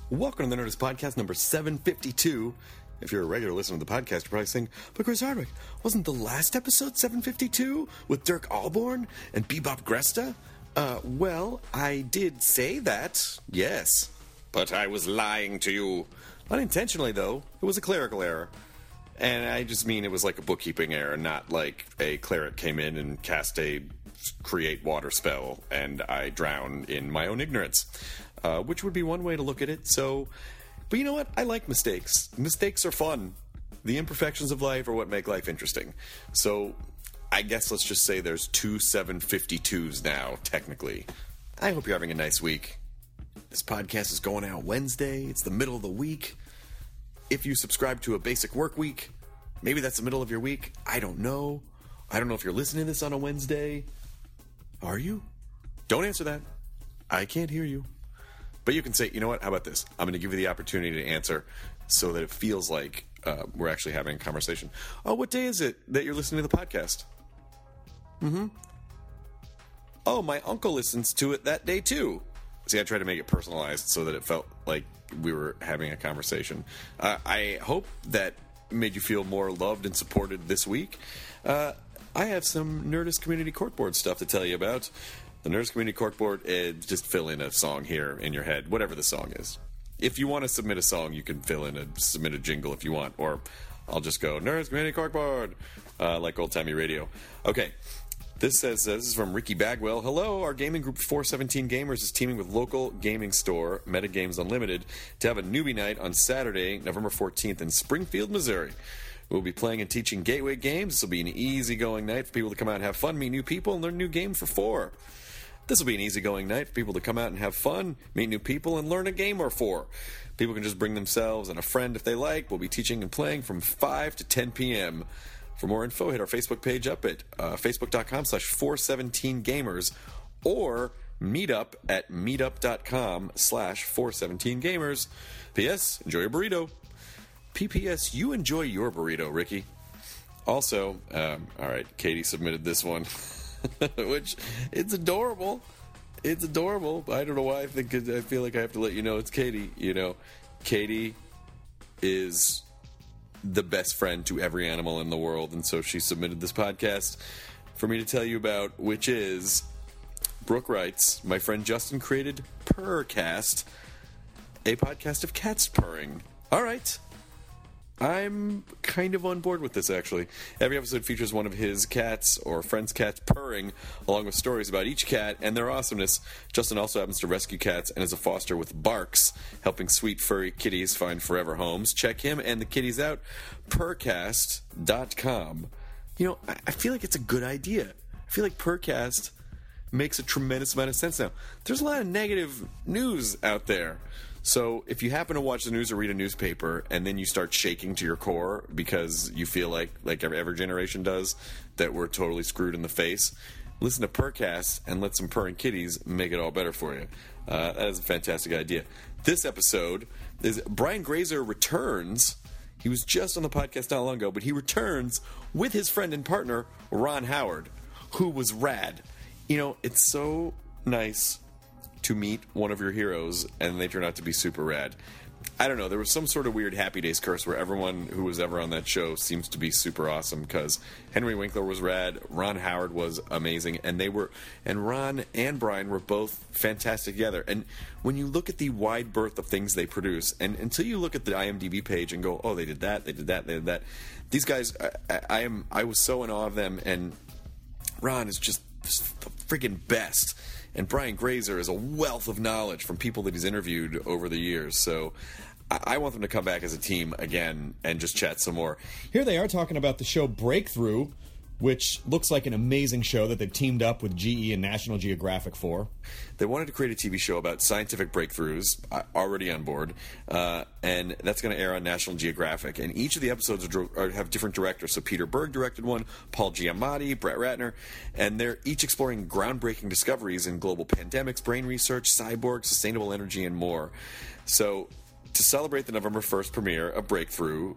Welcome to the Nerdist Podcast number 752. If you're a regular listener to the podcast, you're probably saying, but Chris Hardwick, wasn't the last episode 752 with Dirk Allborn and Bebop Gresta? Well, I did say that, yes. But I was lying to you. Unintentionally, though. It was a clerical error. And I just mean it was like a bookkeeping error, not like a cleric came in and cast a create water spell and I drown in my own ignorance. Which would be one way to look at it. But you know what? I like mistakes. Mistakes are fun. The imperfections of life are what make life interesting. So I guess let's just say there's two 752s now, technically. I hope you're having a nice week. This podcast is going out Wednesday. It's the middle of the week. If you subscribe to a basic work week, maybe that's the middle of your week. I don't know. I don't know if you're listening to this on a Wednesday. Are you? Don't answer that. I can't hear you. But you can say, you know what, how about this? I'm going to give you the opportunity to answer so that it feels like we're actually having a conversation. Oh, what day is it that you're listening to the podcast? Oh, my uncle listens to it that day too. See, I tried to make it personalized so that it felt like we were having a conversation. I hope that made you feel more loved and supported this week. I have some Nerdist Community Corkboard stuff to tell you about. The Nerdist Community Corkboard, just fill in a song here in your head, whatever the song is. If you want to submit a song, you can submit a jingle if you want, or I'll just go, Nerdist Community Corkboard, like old-timey radio. Okay, this says, this is from Ricky Bagwell. Hello, our gaming group 417 Gamers is teaming with local gaming store, Metagames Unlimited, to have a newbie night on Saturday, November 14th in Springfield, Missouri. We'll be playing and teaching gateway games. This will be an easygoing night for people to come out and have fun, meet new people, and learn new game for $4. This will be an easygoing night for people to come out and have fun, meet new people, and learn a game or $4. People can just bring themselves and a friend if they like. We'll be teaching and playing from 5 to 10 p.m. For more info, hit our Facebook page up at facebook.com/417gamers or meetup at meetup.com/417gamers. P.S. Enjoy your burrito. P.P.S. You enjoy your burrito, Ricky. Also, all right, Katie submitted this one. Which, it's adorable. It's adorable. I don't know why I feel like I have to let you know it's Katie. You know, Katie is the best friend to every animal in the world, and so she submitted this podcast for me to tell you about, which is, Brooke writes, my friend Justin created Purrcast, a podcast of cats purring. All right. I'm kind of on board with this, actually. Every episode features one of his cats or friends' cats purring, along with stories about each cat and their awesomeness. Justin also happens to rescue cats and is a foster with Barks, helping sweet furry kitties find forever homes. Check him and the kitties out, purrcast.com. You know, I feel like it's a good idea. I feel like Purrcast makes a tremendous amount of sense now. There's a lot of negative news out there. So if you happen to watch the news or read a newspaper and then you start shaking to your core because you feel like every generation does, that we're totally screwed in the face, listen to Purrcast and let some purring kitties make it all better for you. That is a fantastic idea. This episode is Brian Grazer returns. He was just on the podcast not long ago, but he returns with his friend and partner, Ron Howard, who was rad. You know, it's so nice to meet one of your heroes, and they turn out to be super rad. I don't know, there was some sort of weird Happy Days curse where everyone who was ever on that show seems to be super awesome, because Henry Winkler was rad, Ron Howard was amazing, and Ron and Brian were both fantastic together. And when you look at the wide berth of things they produce, and until you look at the IMDb page and go, oh, they did that, these guys, I was so in awe of them, and Ron is just the friggin' best. And Brian Grazer is a wealth of knowledge from people that he's interviewed over the years. So I want them to come back as a team again and just chat some more. Here they are talking about the show Breakthrough, which looks like an amazing show that they've teamed up with GE and National Geographic for. They wanted to create a TV show about scientific breakthroughs, already on board, and that's going to air on National Geographic. And each of the episodes have different directors. So Peter Berg directed one, Paul Giamatti, Brett Ratner, and they're each exploring groundbreaking discoveries in global pandemics, brain research, cyborgs, sustainable energy, and more. So to celebrate the November 1st premiere of Breakthrough,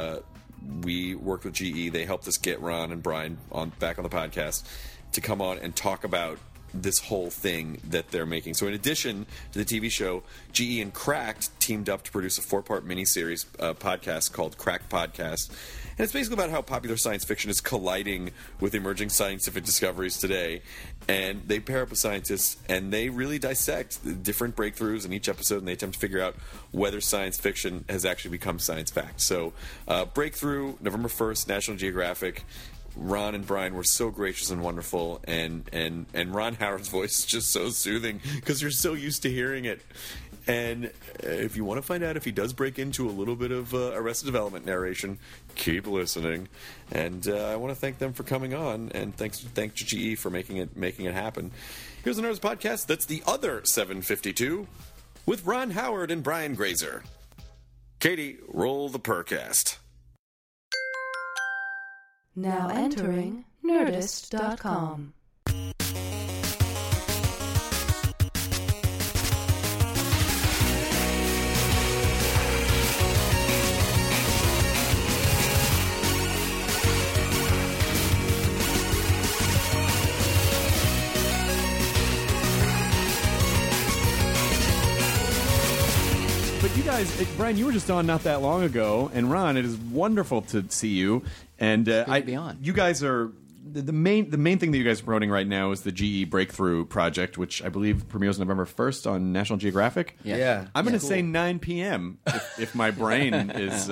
we worked with GE. They helped us get Ron and Brian back on the podcast to come on and talk about this whole thing that they're making. So in addition to the TV show, GE and Cracked teamed up to produce a 4-part miniseries podcast called Cracked Podcast. And it's basically about how popular science fiction is colliding with emerging scientific discoveries today. And they pair up with scientists, and they really dissect the different breakthroughs in each episode, and they attempt to figure out whether science fiction has actually become science fact. So Breakthrough, November 1st, National Geographic. Ron and Brian were so gracious and wonderful, and Ron Howard's voice is just so soothing because you're so used to hearing it. And if you want to find out if he does break into a little bit of Arrested Development narration, keep listening. And I want to thank them for coming on, and thank GE for making it happen. Here's the Nerds Podcast. That's the other 752 with Ron Howard and Brian Grazer. Katie, roll the Percast. Now entering Nerdist.com. But you guys, Brian, you were just on not that long ago, and Ron, it is wonderful to see you. And good to be on. You guys are the main thing that you guys are promoting right now is the GE Breakthrough Project, which I believe premieres November 1st on National Geographic. Yeah. I'm going to say 9 p.m. if my brain is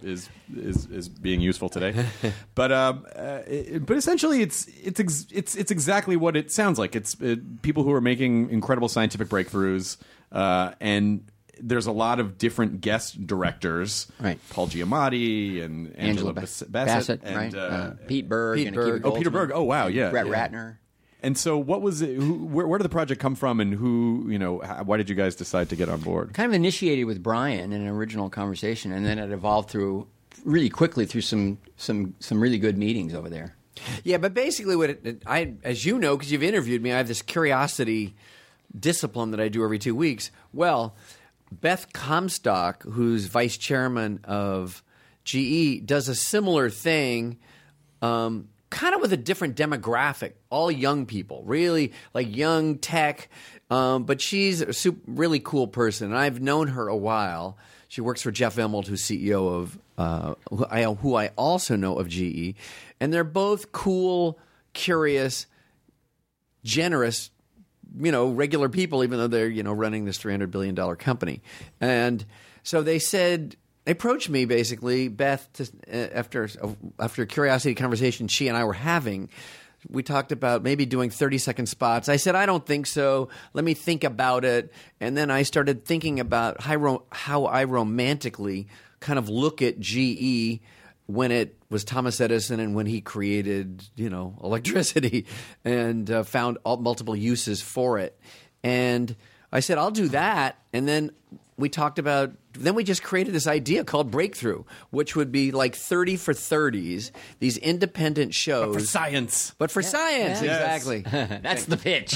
is being useful today. But essentially, it's exactly what it sounds like. It's people who are making incredible scientific breakthroughs, and there's a lot of different guest directors, right? Paul Giamatti and Angela Bassett and right? Pete Berg. Peter Berg. Oh wow, yeah. Brett Ratner. And so, what was it? Where did the project come from, and why did you guys decide to get on board? Kind of initiated with Brian in an original conversation, and then it evolved through really quickly through some really good meetings over there. Yeah, but basically, as you know, because you've interviewed me, I have this curiosity discipline that I do every 2 weeks. Well, Beth Comstock, who's vice chairman of GE, does a similar thing, kind of with a different demographic. All young people, really like young tech, but she's a really cool person, and I've known her a while. She works for Jeff Immelt, who's CEO of who I also know of GE, and they're both cool, curious, generous, regular people, even though they're, running this $300 billion company. And so they approached me basically, Beth, after a curiosity conversation she and I were having. We talked about maybe doing 30-second spots. I said, I don't think so. Let me think about it. And then I started thinking about how I romantically kind of look at GE when it was Thomas Edison and when he created, electricity and found multiple uses for it. And I said, I'll do that. And then we just created this idea called Breakthrough, which would be like 30 for 30s, these independent shows. But for science. But for science, yes. Exactly. That's the pitch.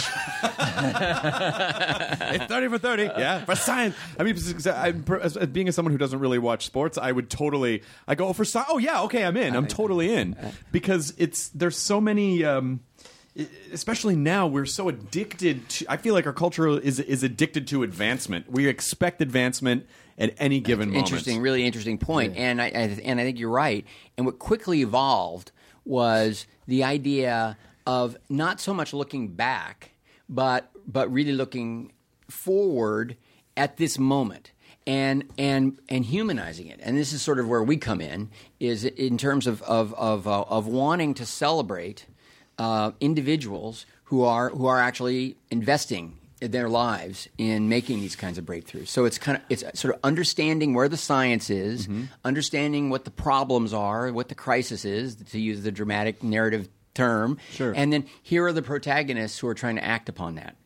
It's 30 for 30. Yeah, for science. I mean, being someone who doesn't really watch sports, I go for science. Oh, yeah, okay, I'm in. I'm totally in. Because there's so many... especially now, we're so addicted to. I feel like our culture is addicted to advancement. We expect advancement at any given moment. Really interesting point. Yeah. And I think you're right. And what quickly evolved was the idea of not so much looking back, but really looking forward at this moment. And humanizing it, and this is sort of where we come in, is in terms of wanting to celebrate individuals who are actually investing their lives in making these kinds of breakthroughs. So it's sort of understanding where the science is, understanding what the problems are, what the crisis is, to use the dramatic narrative term, sure. And then here are the protagonists who are trying to act upon that,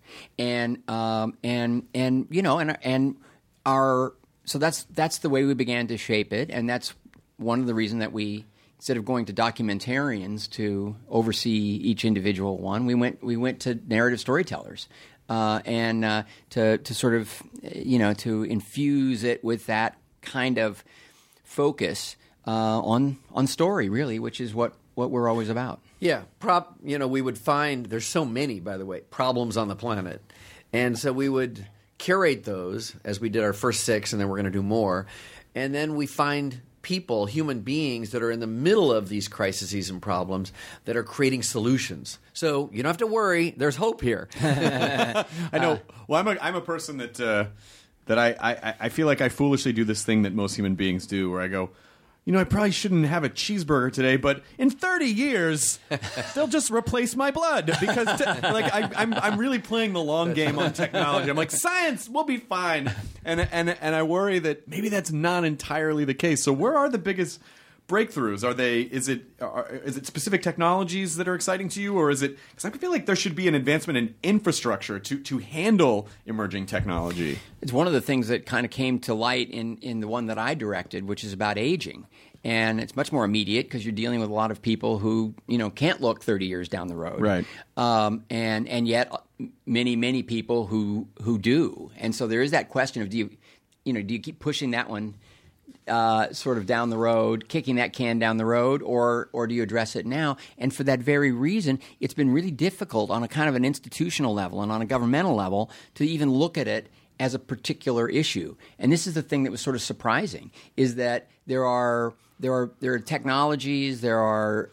so that's the way we began to shape it, and that's one of the reasons that we, instead of going to documentarians to oversee each individual one, we went to narrative storytellers, and to sort of to infuse it with that kind of focus on story, really, which is what we're always about. Yeah, we would find there's so many, by the way, problems on the planet, and so we would curate those as we did our first 6, and then we're going to do more, and then we find people, human beings that are in the middle of these crises and problems that are creating solutions. So you don't have to worry. There's hope here. I know. Well, I'm a person that I feel like I foolishly do this thing that most human beings do, where I go, I probably shouldn't have a cheeseburger today, but in 30 years, they'll just replace my blood because, I'm really playing the long game on technology. I'm like, science, we'll be fine, and I worry that maybe that's not entirely the case. So, where are the biggest breakthroughs? Is it specific technologies that are exciting to you, or is it? Because I feel like there should be an advancement in infrastructure to handle emerging technology. It's one of the things that kind of came to light in the one that I directed, which is about aging. And it's much more immediate because you're dealing with a lot of people who, can't look 30 years down the road. Right. And yet many people who do. And so there is that question of do you keep pushing that one sort of down the road, kicking that can down the road, or do you address it now? And for that very reason, it's been really difficult on a kind of an institutional level and on a governmental level to even look at it as a particular issue. And this is the thing that was sort of surprising, is that there are technologies, there's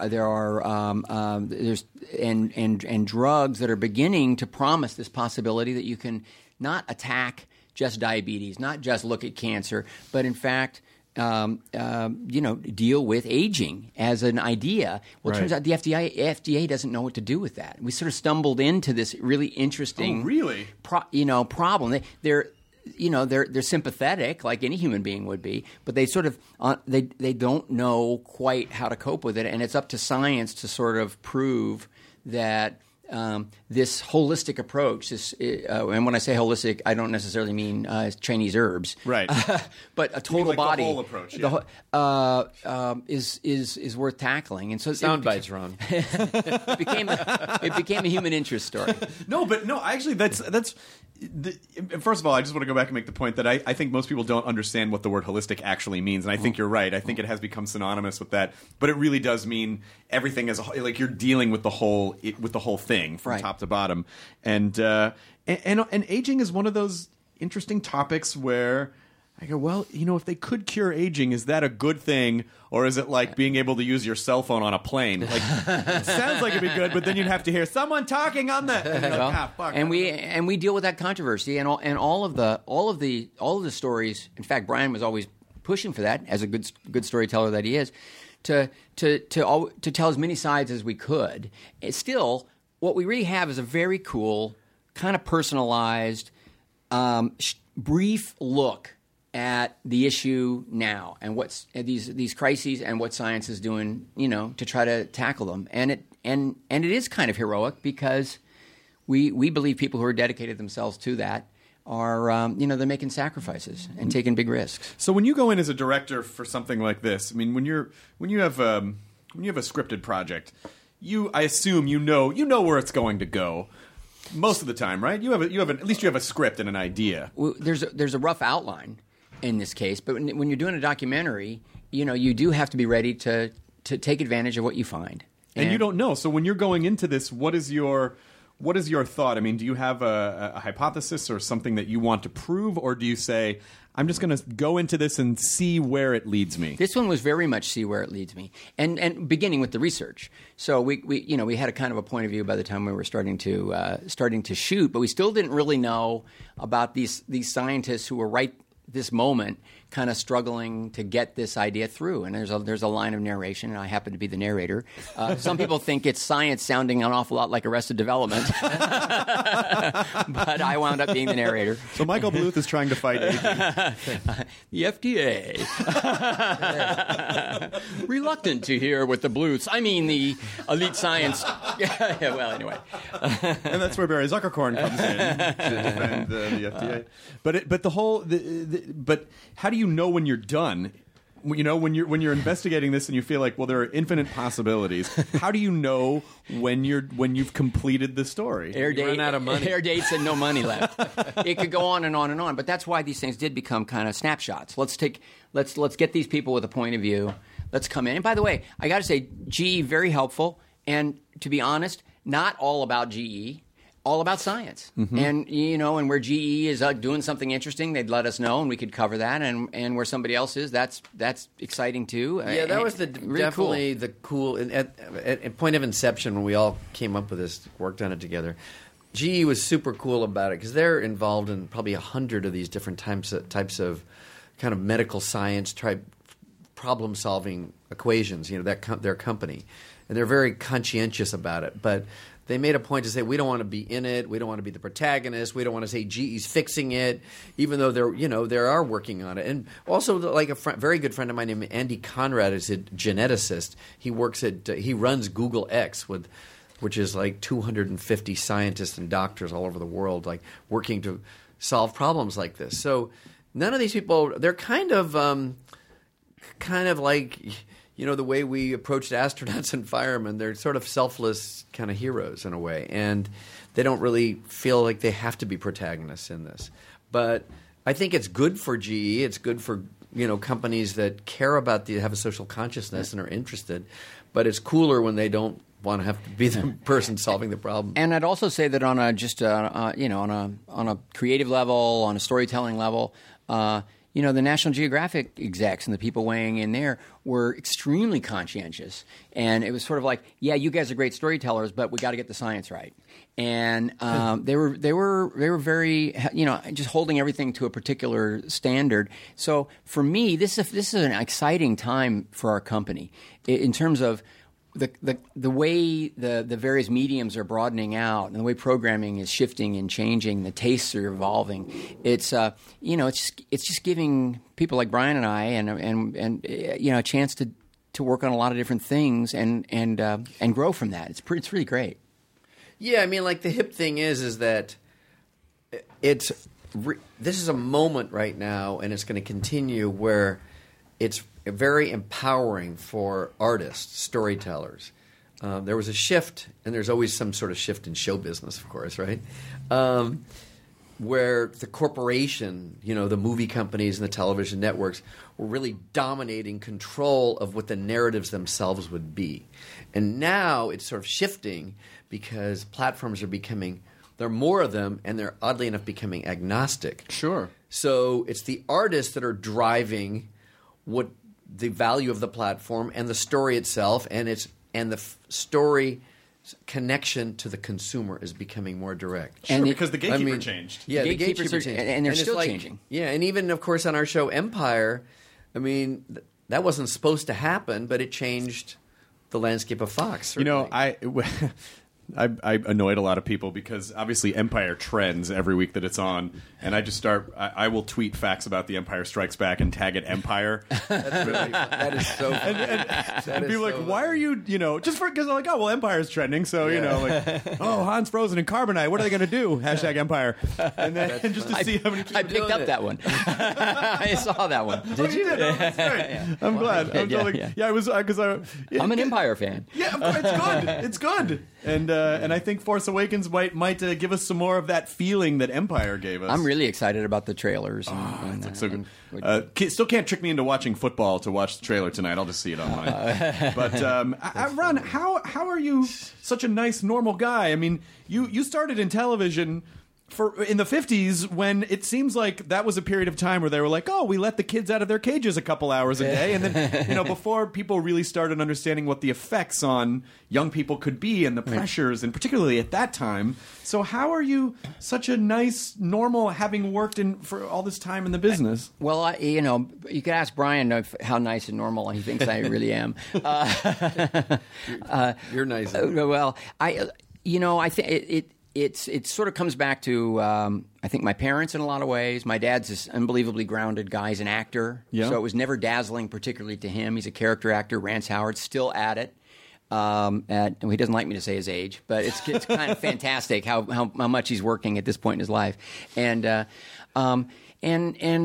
drugs that are beginning to promise this possibility that you can not attack just diabetes, not just look at cancer, but in fact, deal with aging as an idea. Well, it turns out the FDA doesn't know what to do with that. We sort of stumbled into this really interesting, problem. They're sympathetic, like any human being would be, but they sort of they don't know quite how to cope with it, and it's up to science to sort of prove that. This holistic approach, and when I say holistic, I don't necessarily mean Chinese herbs, right? But a total body the whole approach, is worth tackling. And so sound bites, Ron. It became a human interest story. Actually, that's. First of all, I just want to go back and make the point that I think most people don't understand what the word holistic actually means, and I think you're right. I think it has become synonymous with that, but it really does mean everything as like you're dealing with the whole thing from top to bottom, and aging is one of those interesting topics where I go, well, if they could cure aging, is that a good thing? Or is it like being able to use your cell phone on a plane? Like, it sounds like it'd be good, but then you'd have to hear someone talking on the. Fuck. And we deal with that controversy and all of the stories. In fact, Brian was always pushing for that as a good storyteller that he is, to tell as many sides as we could. It's still, what we really have is a very cool, kind of personalized, brief look at the issue now and what's these crises and what science is doing, to try to tackle them. And it is kind of heroic because we believe people who are dedicated themselves to that are they're making sacrifices and taking big risks. So when you go in as a director for something like this, I mean, when you have a scripted project, I assume you know where it's going to go. Most of the time, right? At least you have a script and an idea. Well, there's a rough outline in this case, but when you're doing a documentary, you do have to be ready to take advantage of what you find. And you don't know. So when you're going into this, what is your thought? I mean, do you have a hypothesis or something that you want to prove, or do you say, I'm just going to go into this and see where it leads me? This one was very much see where it leads me, and beginning with the research. So we had a kind of a point of view by the time we were starting to shoot, but we still didn't really know about these scientists who were right this moment kind of struggling to get this idea through. And there's a line of narration, and I happen to be the narrator. Some people think it's science sounding an awful lot like Arrested Development, but I wound up being the narrator. So Michael Bluth is trying to fight aging. The FDA. Reluctant to hear what the Bluths, the elite science. Well, anyway. And that's where Barry Zuckerkorn comes in to defend the FDA. But how do you know when you're done? When you're investigating this and you feel like, well, there are infinite possibilities. How do you know when you've completed the story? Air dates and no money left. It could go on and on and on. But that's why these things did become kind of snapshots. Let's get these people with a point of view. Let's come in. And by the way, I got to say, GE, very helpful. and to be honest, not all about GE. All about science, and and where GE is doing something interesting, they'd let us know, and we could cover that. And where somebody else is, that's exciting too. Yeah, that was really definitely the cool. At point of inception, when we all came up with this, worked on it together, GE was super cool about it because they're involved in probably 100 of these different types of kind of medical science type problem solving equations. Their company, and they're very conscientious about it, but they made a point to say, we don't want to be in it. We don't want to be the protagonist. We don't want to say GE's fixing it, even though they are working on it. And also, like very good friend of mine named Andy Conrad is a geneticist. He runs Google X which is like 250 scientists and doctors all over the world, like working to solve problems like this. So none of these people, they're kind of like, the way we approached astronauts and firemen, they're sort of selfless kind of heroes in a way. And they don't really feel like they have to be protagonists in this. But I think it's good for GE. It's good for, companies that care about have a social consciousness and are interested. But it's cooler when they don't want to have to be the person solving the problem. And I'd also say that on a creative level, on a storytelling level, the National Geographic execs and the people weighing in there were extremely conscientious, and it was sort of like, yeah, you guys are great storytellers, but we got to get the science right. And they were very, just holding everything to a particular standard. So for me, this is an exciting time for our company in terms of the way the various mediums are broadening out and the way programming is shifting and changing, the tastes are evolving. It's it's just giving people like Brian and I and a chance to work on a lot of different things and grow from that. It's really great. Yeah, I mean, like the hip thing is that this is a moment right now, and it's going to continue where it's very empowering for artists, storytellers. There was a shift, and there's always some sort of shift in show business, of course, right? Where the corporation, the movie companies and the television networks were really dominating control of what the narratives themselves would be. And now it's sort of shifting because platforms are becoming – there are more of them, and they're oddly enough becoming agnostic. Sure. So it's the artists that are driving what – the value of the platform and the story itself, and the story connection to the consumer is becoming more direct. Sure, because the gatekeeper changed. Yeah, the gatekeeper changed. And they're still changing. Yeah, and even, of course, on our show Empire, I mean, that wasn't supposed to happen, but it changed the landscape of Fox. Certainly. I annoyed a lot of people because obviously Empire trends every week that it's on, and I will tweet facts about The Empire Strikes Back and tag it Empire. That is so funny. And people are like, why are you, just because they're like, oh, well, Empire's trending, so, oh, Hans Frozen and Carbonite, what are they going to do? Hashtag Empire. And then just to see how many people I picked up that one. I saw that one. Did you? Oh, that's great. Yeah. I'm glad. I was, because I'm an Empire fan. Yeah, it's good. It's good. And I think Force Awakens might give us some more of that feeling that Empire gave us. I'm really excited about the trailers. It's so good. Still can't trick me into watching football to watch the trailer tonight. I'll just see it online. But Ron, how are you such a nice, normal guy? I mean, you started in television in the 50s when it seems like that was a period of time where they were like, oh, we let the kids out of their cages a couple hours a day. And then, before people really started understanding what the effects on young people could be and the pressures, and particularly at that time. So how are you such a nice, normal, having worked for all this time in the business? Well, you could ask Brian how nice and normal he thinks I really am. You're nice. Well, I think it sort of comes back to I think my parents in a lot of ways. My dad's this unbelievably grounded guy. He's an actor, so it was never dazzling, particularly to him. He's a character actor. Rance Howard, still at it. And he doesn't like me to say his age, but it's kind of fantastic how much he's working at this point in his life. And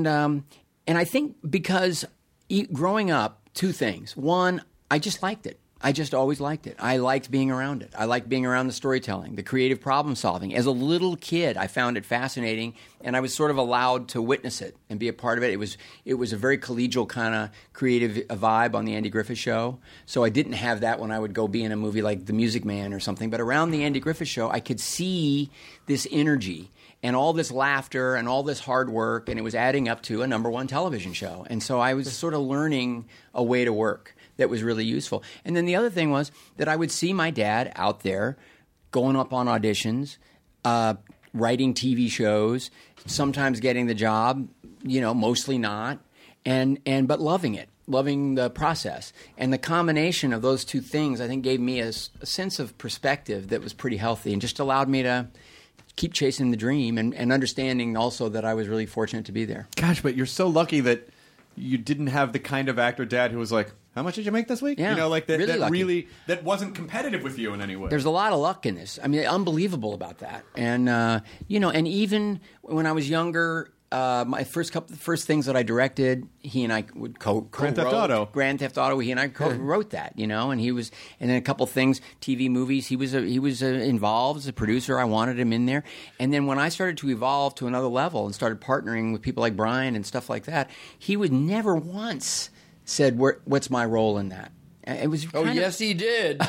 I think because growing up, two things. One, I just liked it. I just always liked it. I liked being around it. I liked being around the storytelling, the creative problem solving. As a little kid, I found it fascinating, and I was sort of allowed to witness it and be a part of it. It was a very collegial kind of creative vibe on the Andy Griffith Show. So I didn't have that when I would go be in a movie like The Music Man or something. But around the Andy Griffith Show, I could see this energy and all this laughter and all this hard work, and it was adding up to a #1 television show. And so I was sort of learning a way to work that was really useful. And then the other thing was that I would see my dad out there going up on auditions, writing TV shows, sometimes getting the job, mostly not, but loving it, loving the process. And the combination of those two things, I think, gave me a sense of perspective that was pretty healthy and just allowed me to keep chasing the dream and understanding also that I was really fortunate to be there. Gosh, but you're so lucky that you didn't have the kind of actor dad who was like, how much did you make this week? Yeah, that wasn't competitive with you in any way. There's a lot of luck in this. I mean, unbelievable about that. And and even when I was younger, my first things that I directed, he and I would co-wrote. Grand Theft Auto. Grand Theft Auto. He and I co-wrote that, and he was, and then a couple things, TV movies. He was involved as a producer. I wanted him in there. And then when I started to evolve to another level and started partnering with people like Brian and stuff like that, he would never once said, "What's my role in that?" It was. Yes, he did.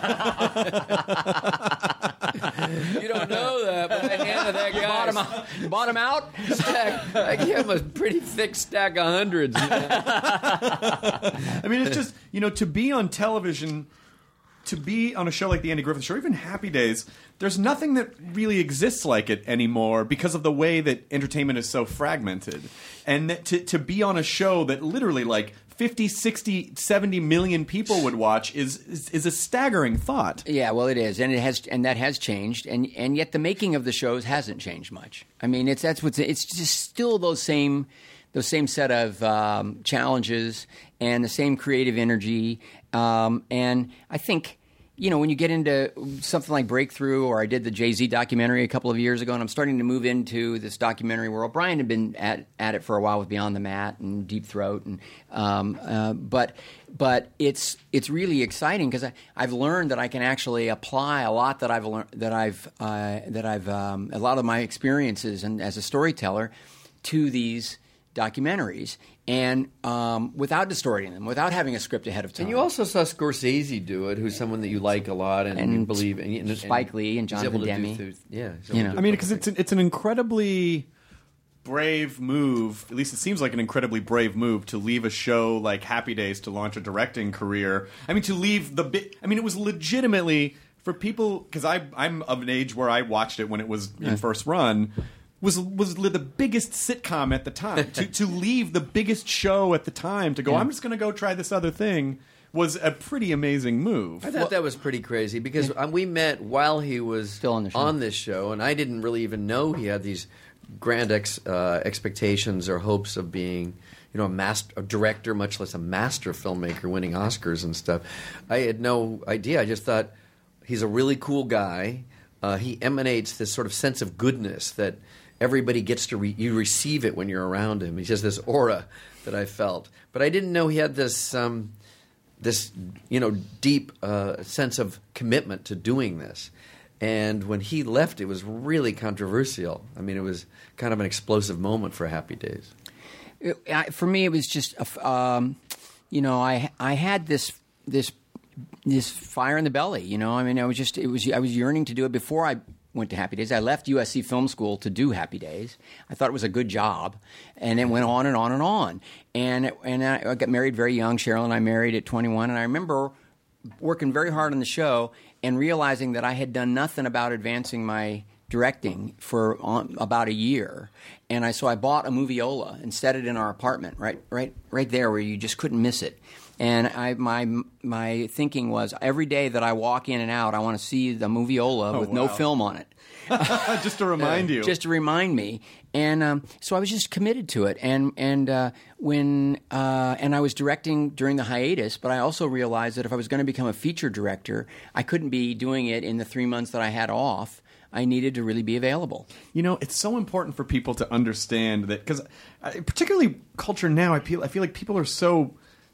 You don't know that, but I handed that guy bought him out. I gave him a pretty thick stack of hundreds. I mean, it's just to be on television, to be on a show like the Andy Griffith Show, even Happy Days. There's nothing that really exists like it anymore because of the way that entertainment is so fragmented, and that to be on a show that literally like 50, 60, 70 million people would watch is a staggering thought. Yeah, well, it is, and that has changed, and yet the making of the shows hasn't changed much. I mean, it's just still those same set of challenges and the same creative energy, and I think. When you get into something like Breakthrough, or I did the Jay-Z documentary a couple of years ago, and I'm starting to move into this documentary world. Brian had been at it for a while with Beyond the Mat and Deep Throat, and but it's really exciting because I've learned that I can actually apply a lot that I've learned a lot of my experiences and as a storyteller to these documentaries, and without distorting them, without having a script ahead of time. And you also saw Scorsese do it, who's someone that you like a lot and you believe in. And Spike Lee and Jonathan Demme. I mean, because it's an incredibly brave move. At least it seems like an incredibly brave move to leave a show like Happy Days to launch a directing career. I mean, to leave it was legitimately for people, because I'm of an age where I watched it when it was in first run. Was the biggest sitcom at the time. to leave the biggest show at the time to go, I'm just going to go try this other thing, was a pretty amazing move. I thought that was pretty crazy because we met while he was still on this show, and I didn't really even know he had these grand expectations or hopes of being a director, much less a master filmmaker, winning Oscars and stuff. I had no idea. I just thought he's a really cool guy. He emanates this sort of sense of goodness that everybody gets to you receive it when you're around him. He has this aura that I felt, but I didn't know he had this deep sense of commitment to doing this. And when he left, it was really controversial. I mean, it was kind of an explosive moment for Happy Days. For me, it was just I had this fire in the belly. I mean, I was yearning to do it before I went to Happy Days. I left USC Film School to do Happy Days. I thought it was a good job, and it went on and on and on. And I got married very young. Cheryl and I married at 21, and I remember working very hard on the show and realizing that I had done nothing about advancing my directing for about a year. And so I bought a Moviola and set it in our apartment right there where you just couldn't miss it. And my thinking was every day that I walk in and out, I want to see the Moviola with no film on it. Just to remind you. Just to remind me. And so I was just committed to it. And I was directing during the hiatus, but I also realized that if I was going to become a feature director, I couldn't be doing it in the 3 months that I had off. I needed to really be available. It's so important for people to understand that, because particularly culture now, I feel like people are so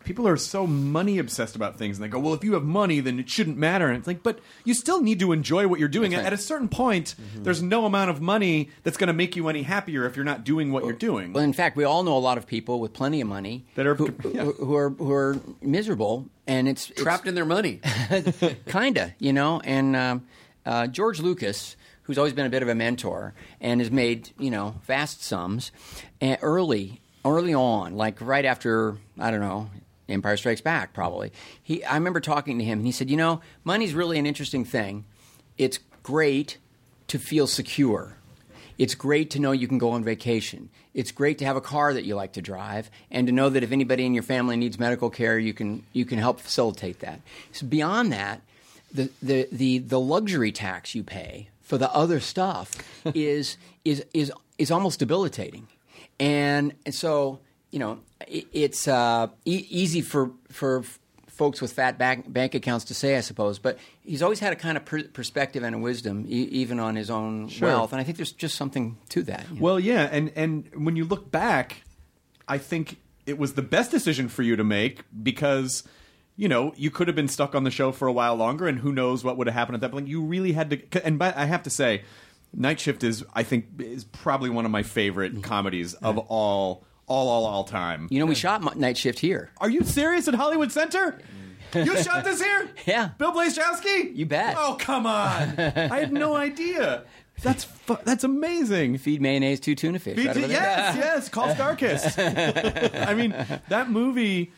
people are so money obsessed about things, and they go, well, if you have money, then it shouldn't matter. And it's like, but you still need to enjoy what you're doing. That's right. At a certain point, there's no amount of money that's going to make you any happier if you're not doing what you're doing. Well, in fact, we all know a lot of people with plenty of money That are- who are miserable, and it's Trapped in their money. kinda, you know. And George Lucas, who's always been a bit of a mentor and has made, you know, vast sums, and early on, like right after, I don't know, Empire Strikes Back, probably. I remember talking to him, and he said, you know, money's really an interesting thing. It's great to feel secure. It's great to know you can go on vacation. It's great to have a car that you like to drive, and to know that if anybody in your family needs medical care, you can help facilitate that. So beyond that, the luxury tax you pay for the other stuff is almost debilitating, and so, you know, it's easy for folks with fat bank accounts to say, I suppose, but he's always had a kind of perspective and a wisdom, even on his own wealth, and I think there's just something to that. You know? Well, yeah, and when you look back, I think it was the best decision for you to make because, you know, you could have been stuck on the show for a while longer, and who knows what would have happened at that point. You really had to, and I have to say, Night Shift is probably one of my favorite comedies of all time. You know, we shot Night Shift here. Are you serious at Hollywood Center? You shot this here? Yeah. Bill Blazkowski? You bet. Oh, come on. I had no idea. That's amazing. Feed mayonnaise to tuna fish. Right over there. Yes. Call Starkist. I mean, that movie,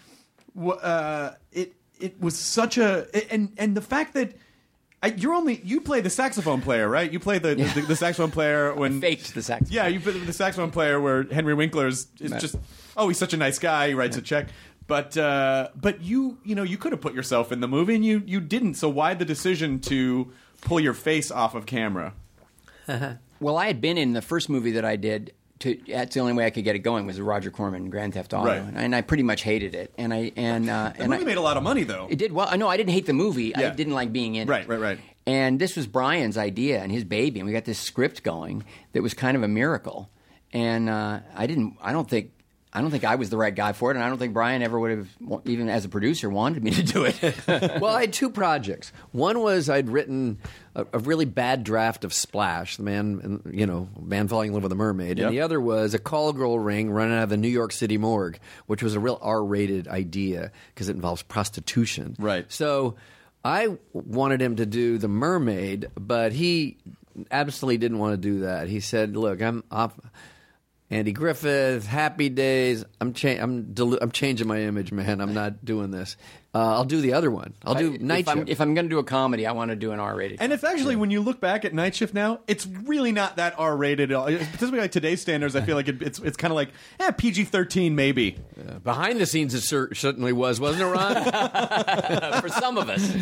it was such a... And the fact that you play the saxophone player, right? You play the saxophone player when... Faked the saxophone. Yeah, you play the saxophone player where Henry Winkler is just... Oh, he's such a nice guy. He writes a check. But you could have put yourself in the movie, and you didn't. So why the decision to pull your face off of camera? Well, I had been in the first movie that I did. That's the only way I could get it going was the Roger Corman Grand Theft Auto, Right. and I pretty much hated it. And The movie made a lot of money, though. It did well. No, I didn't hate the movie. Yeah. I didn't like being in it. Right. And this was Brian's idea and his baby, and we got this script going that was kind of a miracle. And I don't think I was the right guy for it, and I don't think Brian ever would have, even as a producer, wanted me to do it. Well, I had two projects. One was I'd written a really bad draft of Splash, the man falling in love with a mermaid, Yep. and the other was a call girl ring running out of the New York City morgue, which was a real R-rated idea because it involves prostitution. Right. So I wanted him to do the mermaid, but he absolutely didn't want to do that. He said, "Look, I'm off." Andy Griffith, Happy Days. I'm changing my image, man. I'm not doing this. I'll do the other one. I'll do Night Shift. If I'm going to do a comedy, I want to do an R-rated. And it's actually, when you look back at Night Shift now, it's really not that R-rated at all. Especially like today's standards, I feel like it's kind of like PG-13 maybe. Behind the scenes, it certainly wasn't it, Ron? For some of us.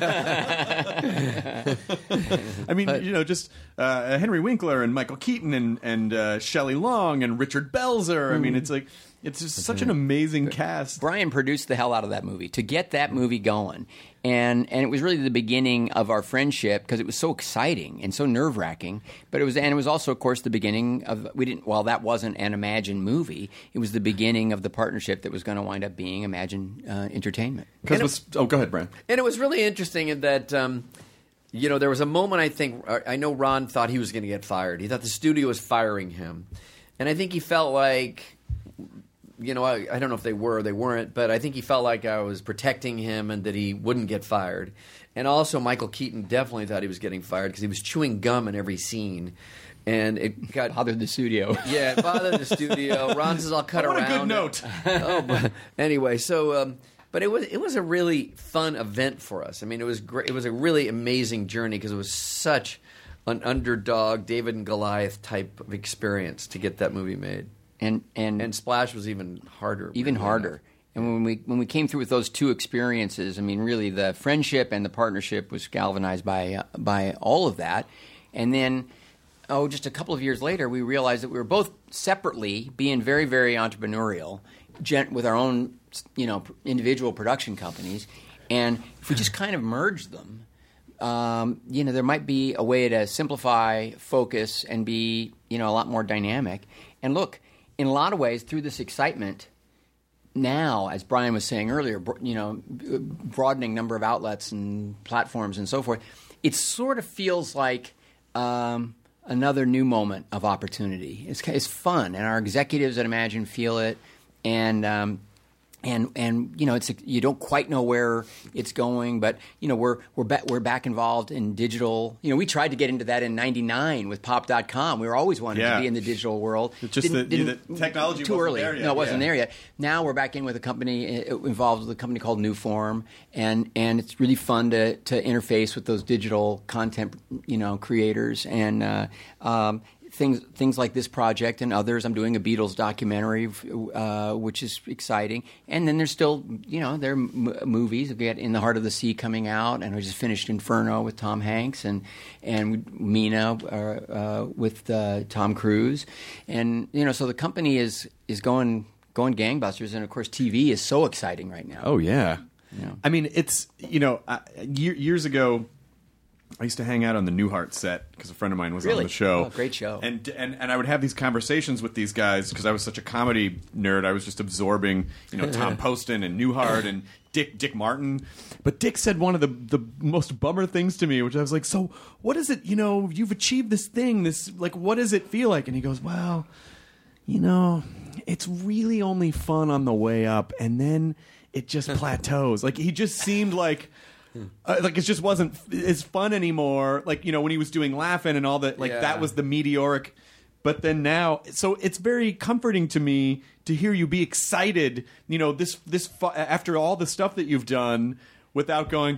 I mean, just Henry Winkler and Michael Keaton and Shelley Long and Richard Belzer. I mean, it's like it's just such an amazing cast. Brian produced the hell out of that movie to get that movie going, and it was really the beginning of our friendship because it was so exciting and so nerve wracking. But it was also, of course, the beginning of While that wasn't an Imagine movie, it was the beginning of the partnership that was going to wind up being Imagine Entertainment. Go ahead, Brian. And it was really interesting in that, there was a moment I know Ron thought he was going to get fired. He thought the studio was firing him. And I think he felt like, I don't know if they were or they weren't, but I think he felt like I was protecting him and that he wouldn't get fired. And also Michael Keaton definitely thought he was getting fired because he was chewing gum in every scene. And it bothered the studio. Yeah, it bothered the studio. Ron says, I'll cut around. What a good note. But anyway, so... But it was a really fun event for us. I mean, it was great. It was a really amazing journey because it was such an underdog David and Goliath type of experience to get that movie made. And Splash was even harder. Even harder. And when we came through with those two experiences, I mean, really the friendship and the partnership was galvanized by all of that. And then, just a couple of years later, we realized that we were both separately being very, very entrepreneurial with our own, individual production companies. And if we just kind of merged them, there might be a way to simplify, focus, and be, a lot more dynamic. And look, in a lot of ways, through this excitement, now, as Brian was saying earlier, broadening number of outlets and platforms and so forth, it sort of feels like another new moment of opportunity. It's fun, and our executives at Imagine feel it, and it's you don't quite know where it's going, but we're back involved in digital. We tried to get into that in '99 with Pop.com. We were always wanting to be in the digital world. It's just the technology too wasn't early. there yet. No, it wasn't there yet. Now we're back in with a company involved with a company called Newform, and it's really fun to interface with those digital content creators and. Things like this project and others. I'm doing a Beatles documentary, which is exciting. And then there's still, there are movies. We got In the Heart of the Sea coming out, and we just finished Inferno with Tom Hanks, and Mina with Tom Cruise. And, so the company is going gangbusters. And, of course, TV is so exciting right now. Oh, yeah. I mean, it's, years ago, I used to hang out on the Newhart set because a friend of mine was on the show. Oh, great show. And I would have these conversations with these guys because I was such a comedy nerd. I was just absorbing, Tom Poston and Newhart and Dick Martin. But Dick said one of the most bummer things to me, which I was like, so what is it, you've achieved this thing, what does it feel like? And he goes, well, it's really only fun on the way up, and then it just plateaus. Like, he just seemed like... it just wasn't as fun anymore. Like, when he was doing Laugh-In and all that, that was the meteoric. But then now, so it's very comforting to me to hear you be excited, after all the stuff that you've done without going,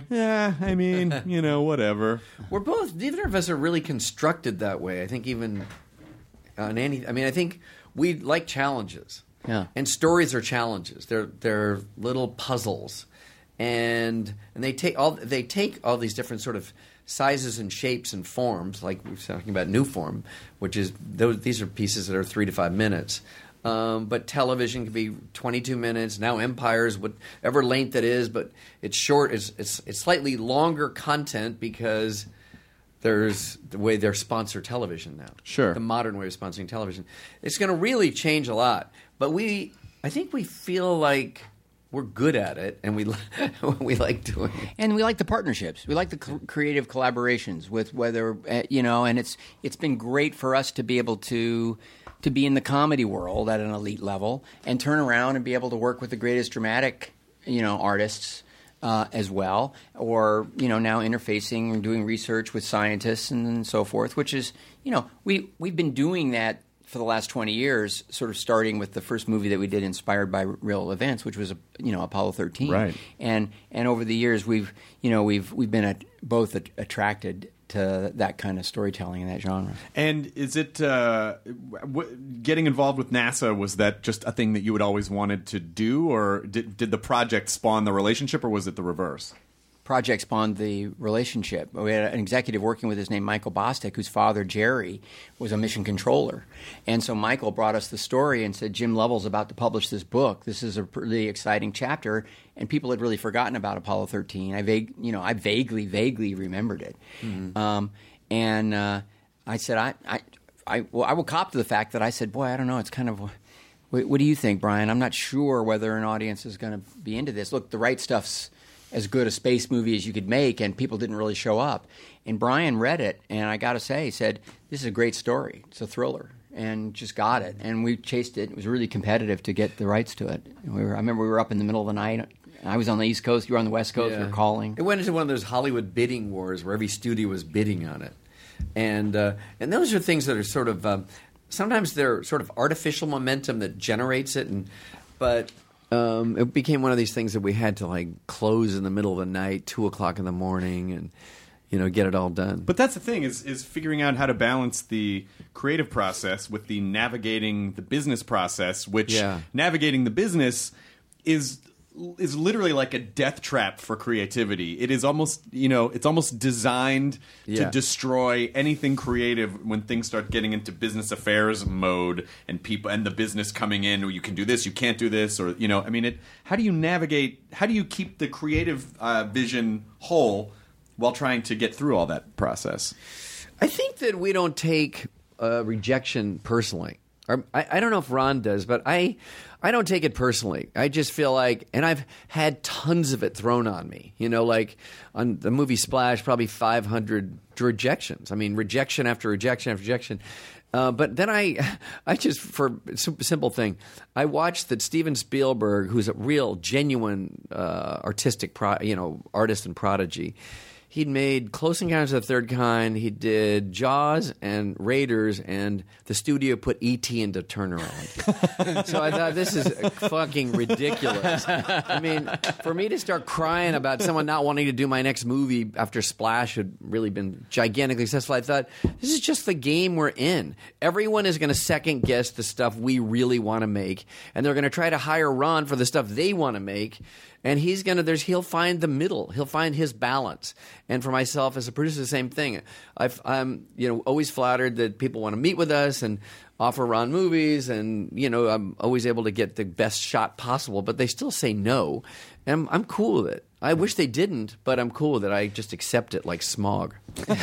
whatever. Neither of us are really constructed that way. I think even on I think we like challenges. Yeah. And stories are challenges. They're little puzzles. And they take all these different sort of sizes and shapes and forms, like we were talking about Newform, which is these are pieces that are 3 to 5 minutes. But television can be 22 minutes. Now Empire's whatever length it is, but it's short. It's slightly longer content because there's the way they're sponsored television now. Sure, the modern way of sponsoring television. It's going to really change a lot. But I think we feel like we're good at it, and we like doing it. And we like the partnerships. We like the creative collaborations with whether, and it's been great for us to be able to be in the comedy world at an elite level and turn around and be able to work with the greatest dramatic, artists as well, or, now interfacing and doing research with scientists and so forth, which is, we've been doing that for the last 20 years, sort of starting with the first movie that we did inspired by real events, which was Apollo 13. Right. And over the years we've been both attracted to that kind of storytelling in that genre. And is it getting involved with NASA, was that just a thing that you had always wanted to do, or did the project spawn the relationship, or was it the reverse? Project spawned the relationship. We had an executive working with us named Michael Bostic, whose father, Jerry, was a mission controller. And so Michael brought us the story and said, Jim Lovell's about to publish this book. This is a really exciting chapter. And people had really forgotten about Apollo 13. I vaguely remembered it. Mm-hmm. And I said, I will cop to the fact that I said, boy, I don't know, it's kind of... What do you think, Brian? I'm not sure whether an audience is going to be into this. Look, The Right Stuff's as good a space movie as you could make, and people didn't really show up. And Brian read it, and I got to say, he said, this is a great story. It's a thriller, and just got it. And we chased it. It was really competitive to get the rights to it. I remember we were up in the middle of the night. I was on the East Coast. You were on the West Coast. We were calling. It went into one of those Hollywood bidding wars where every studio was bidding on it. And those are things that are sort of sometimes they're sort of artificial momentum that generates it, but it became one of these things that we had to close in the middle of the night, 2:00 in the morning, and get it all done. But that's the thing is figuring out how to balance the creative process with the navigating the business process, which navigating the business is literally like a death trap for creativity. It is almost, it's almost designed to destroy anything creative when things start getting into business affairs mode and people and the business coming in, or you can do this, you can't do this, or, how do you navigate, how do you keep the creative vision whole while trying to get through all that process? I think that we don't take rejection personally. I don't know if Ron does, but I don't take it personally. I just feel like, and I've had tons of it thrown on me. You know, like on the movie Splash, probably 500 rejections. I mean, rejection after rejection after rejection. But then I just, for a simple thing, I watched that Steven Spielberg, who's a real, genuine artistic, artist and prodigy. He'd made Close Encounters of the Third Kind. He did Jaws and Raiders, and the studio put E.T. into turnaround. So I thought, this is fucking ridiculous. I mean, for me to start crying about someone not wanting to do my next movie after Splash had really been gigantically successful, I thought, this is just the game we're in. Everyone is going to second guess the stuff we really want to make, and they're going to try to hire Ron for the stuff they want to make. And he'll find the middle. He'll find his balance. And for myself as a producer, the same thing. I'm always flattered that people want to meet with us and offer Ron movies, and I'm always able to get the best shot possible. But they still say no, and I'm cool with it. I wish they didn't, but I'm cool with it. I just accept it like smog. The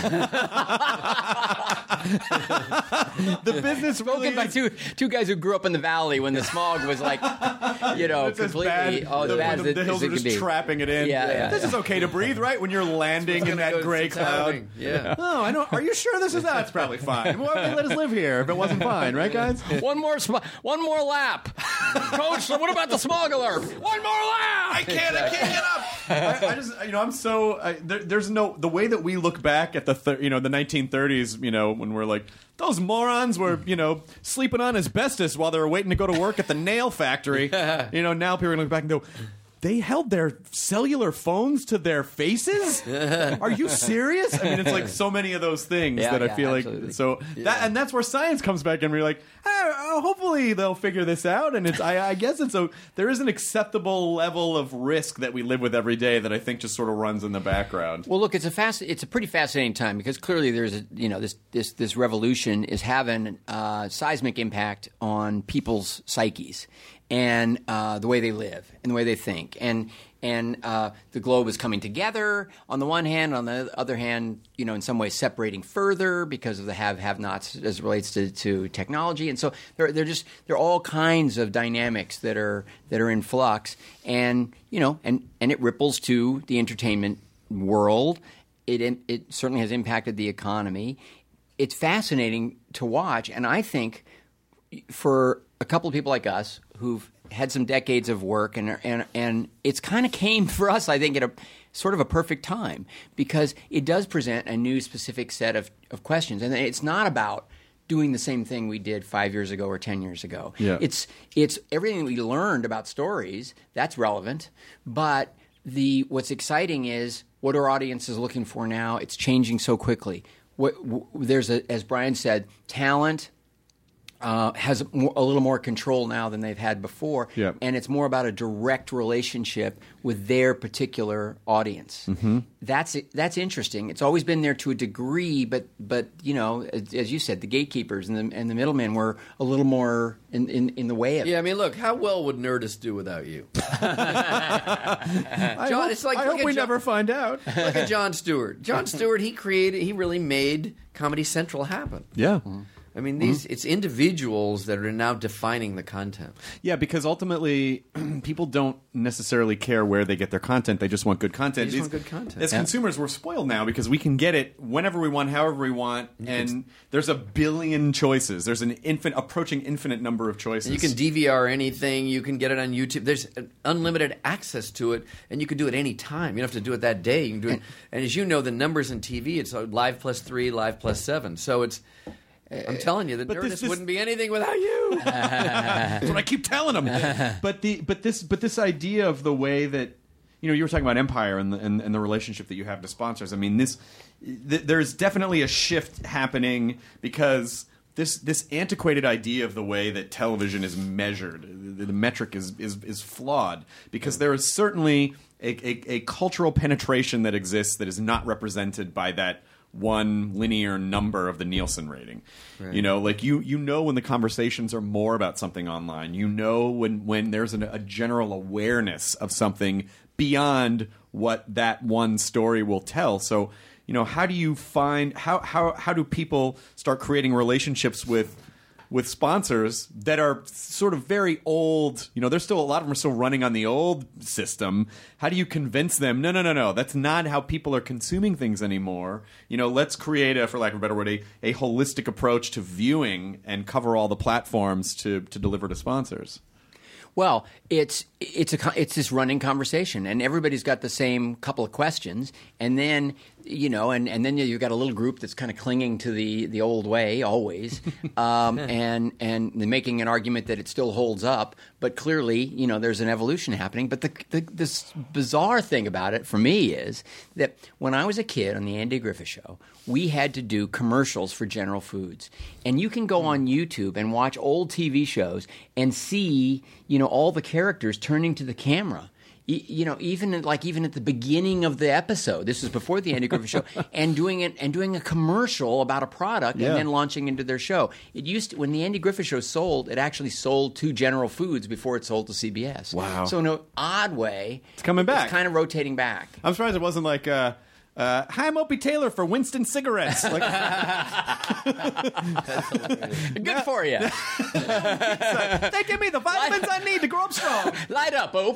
business really spoken by two guys who grew up in the valley when the smog was like, it's completely as bad as the hills it are could just be. trapping it in. Yeah. This is okay to breathe, right? When you're landing in that gray cloud. Yeah. Oh, I know. Are you sure this is that? It's probably fine. Why would they let us live here if it wasn't fine, right, guys? One more lap, Coach. What about the smog alert? One more lap. I can't get up. I just, I'm so there's no the way that we look back at the 1930s, when we're like, those morons were sleeping on asbestos while they were waiting to go to work at the nail factory. Now people are gonna look back and go, they held their cellular phones to their faces? Are you serious? I mean, it's like so many of those things that I feel absolutely. like. So and that's where science comes back in. Where you're like, hopefully they'll figure this out. And I guess there is an acceptable level of risk that we live with every day that I think just sort of runs in the background. Well, look, it's a pretty fascinating time because clearly there's this revolution is having seismic impact on people's psyches and the way they live and the way they think, and the globe is coming together on the one hand, on the other hand, in some ways separating further because of the have-nots as it relates to technology, and so there are all kinds of dynamics that are in flux, and it ripples to the entertainment world. It certainly has impacted the economy. It's fascinating to watch, and I think for a couple of people like us who've had some decades of work, and it's kind of came for us, I think, at a sort of a perfect time because it does present a new specific set of questions, and it's not about doing the same thing we did 5 years ago or 10 years ago. Yeah. It's everything we learned about stories that's relevant, but what's exciting is what our audience is looking for now. It's changing so quickly. There's as Brian said, talent has a little more control now than they've had before, and it's more about a direct relationship with their particular audience. Mm-hmm. That's interesting. It's always been there to a degree, but as you said, the gatekeepers and the middlemen were a little more in the way of it. Yeah, I mean, look, how well would Nerdist do without you? I hope we never find out. Look at Jon Stewart. Jon Stewart, he really made Comedy Central happen. Yeah. Mm-hmm. I mean, it's individuals that are now defining the content. Yeah, because ultimately, people don't necessarily care where they get their content. They just want good content. They just want good content. As consumers, we're spoiled now because we can get it whenever we want, however we want, and there's a billion choices. There's an approaching infinite number of choices. You can DVR anything. You can get it on YouTube. There's unlimited access to it, and you can do it any time. You don't have to do it that day. You can do it. And as you know, the numbers in TV, it's live +3, live +7. So it's... I'm telling you, the Nerdist wouldn't be anything without you. That's what I keep telling them. But this idea of the way that you were talking about Empire and the relationship that you have to sponsors. I mean, there's definitely a shift happening because this antiquated idea of the way that television is measured, the metric is flawed because there is certainly a cultural penetration that exists that is not represented by that one linear number of the Nielsen rating. Right. Like you know when the conversations are more about something online. When there's a general awareness of something beyond what that one story will tell. So, how do you find how do people start creating relationships with with sponsors that are sort of very old. You know, there's still a lot of them are still running on the old system. How do you convince them? No. That's not how people are consuming things anymore. You know, let's create for lack of a better word, a holistic approach to viewing and cover all the platforms to deliver to sponsors. Well, it's this running conversation, and everybody's got the same couple of questions, and then and then you've got a little group that's kind of clinging to the old way always, and making an argument that it still holds up, but clearly there's an evolution happening. But this bizarre thing about it for me is that when I was a kid on the Andy Griffith Show, we had to do commercials for General Foods, and you can go on YouTube and watch old TV shows and see all the characters turning to the camera. Even at the beginning of the episode, this was before the Andy Griffith Show, and doing a commercial about a product and then launching into their show. It used to, when the Andy Griffith Show sold, it actually sold to General Foods before it sold to CBS. Wow! So in an odd way, it's coming back. It's kind of rotating back. I'm surprised it wasn't like. Hi, I'm Opie Taylor for Winston Cigarettes. Like, good for you. They give me the vitamins I need to grow up strong. Light up, Ope.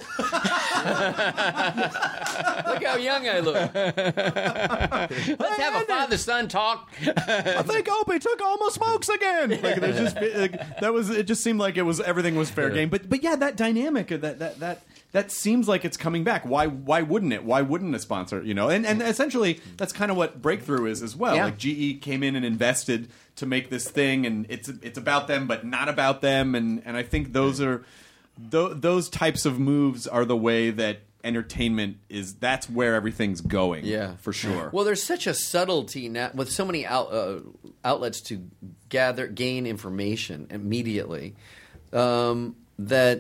Look how young I look. Let's have a father-son talk. I think Opie took almost smokes again. Like, it just seemed like everything was fair game. But yeah, that dynamic that seems like it's coming back. Why wouldn't it? Why wouldn't a sponsor? And essentially that's kind of what Breakthrough is as well. Yeah. Like GE came in and invested to make this thing, and it's about them but not about them. And I think those types of moves are the way that entertainment is. That's where everything's going. Yeah, for sure. Well, there's such a subtlety now with so many outlets to gain information immediately that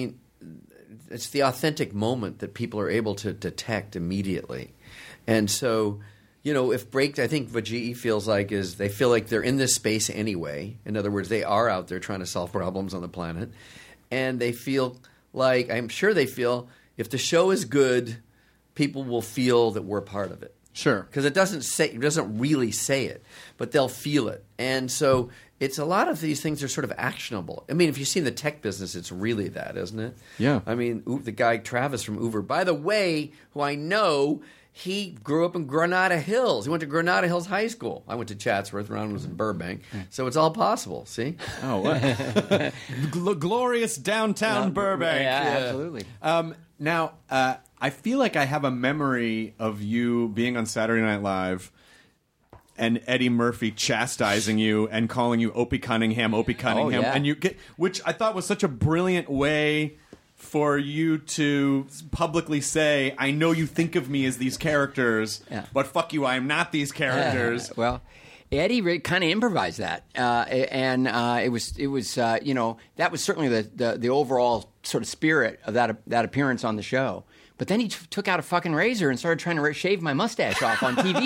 it's the authentic moment that people are able to detect immediately. And so, I think what GE feels like is they feel like they're in this space anyway. In other words, they are out there trying to solve problems on the planet. And they feel like, I'm sure they feel, if the show is good, people will feel that we're part of it. Sure. Because it doesn't really say it, but they'll feel it. And so it's a lot of these things are sort of actionable. I mean, if you see in the tech business, it's really that, isn't it? Yeah. I mean, the guy Travis from Uber, by the way, who I know, he grew up in Granada Hills. He went to Granada Hills High School. I went to Chatsworth. Ron was in Burbank. So it's all possible, see? Oh, what? Glorious downtown Burbank. Yeah, absolutely. Now, I feel like I have a memory of you being on Saturday Night Live and Eddie Murphy chastising you and calling you Opie Cunningham, yeah. and which I thought was such a brilliant way for you to publicly say, I know you think of me as these characters, but fuck you, I am not these characters. Well, Eddie kind of improvised that, and it was that was certainly the overall sort of spirit of that appearance on the show. But then he took out a fucking razor and started trying to shave my mustache off on TV.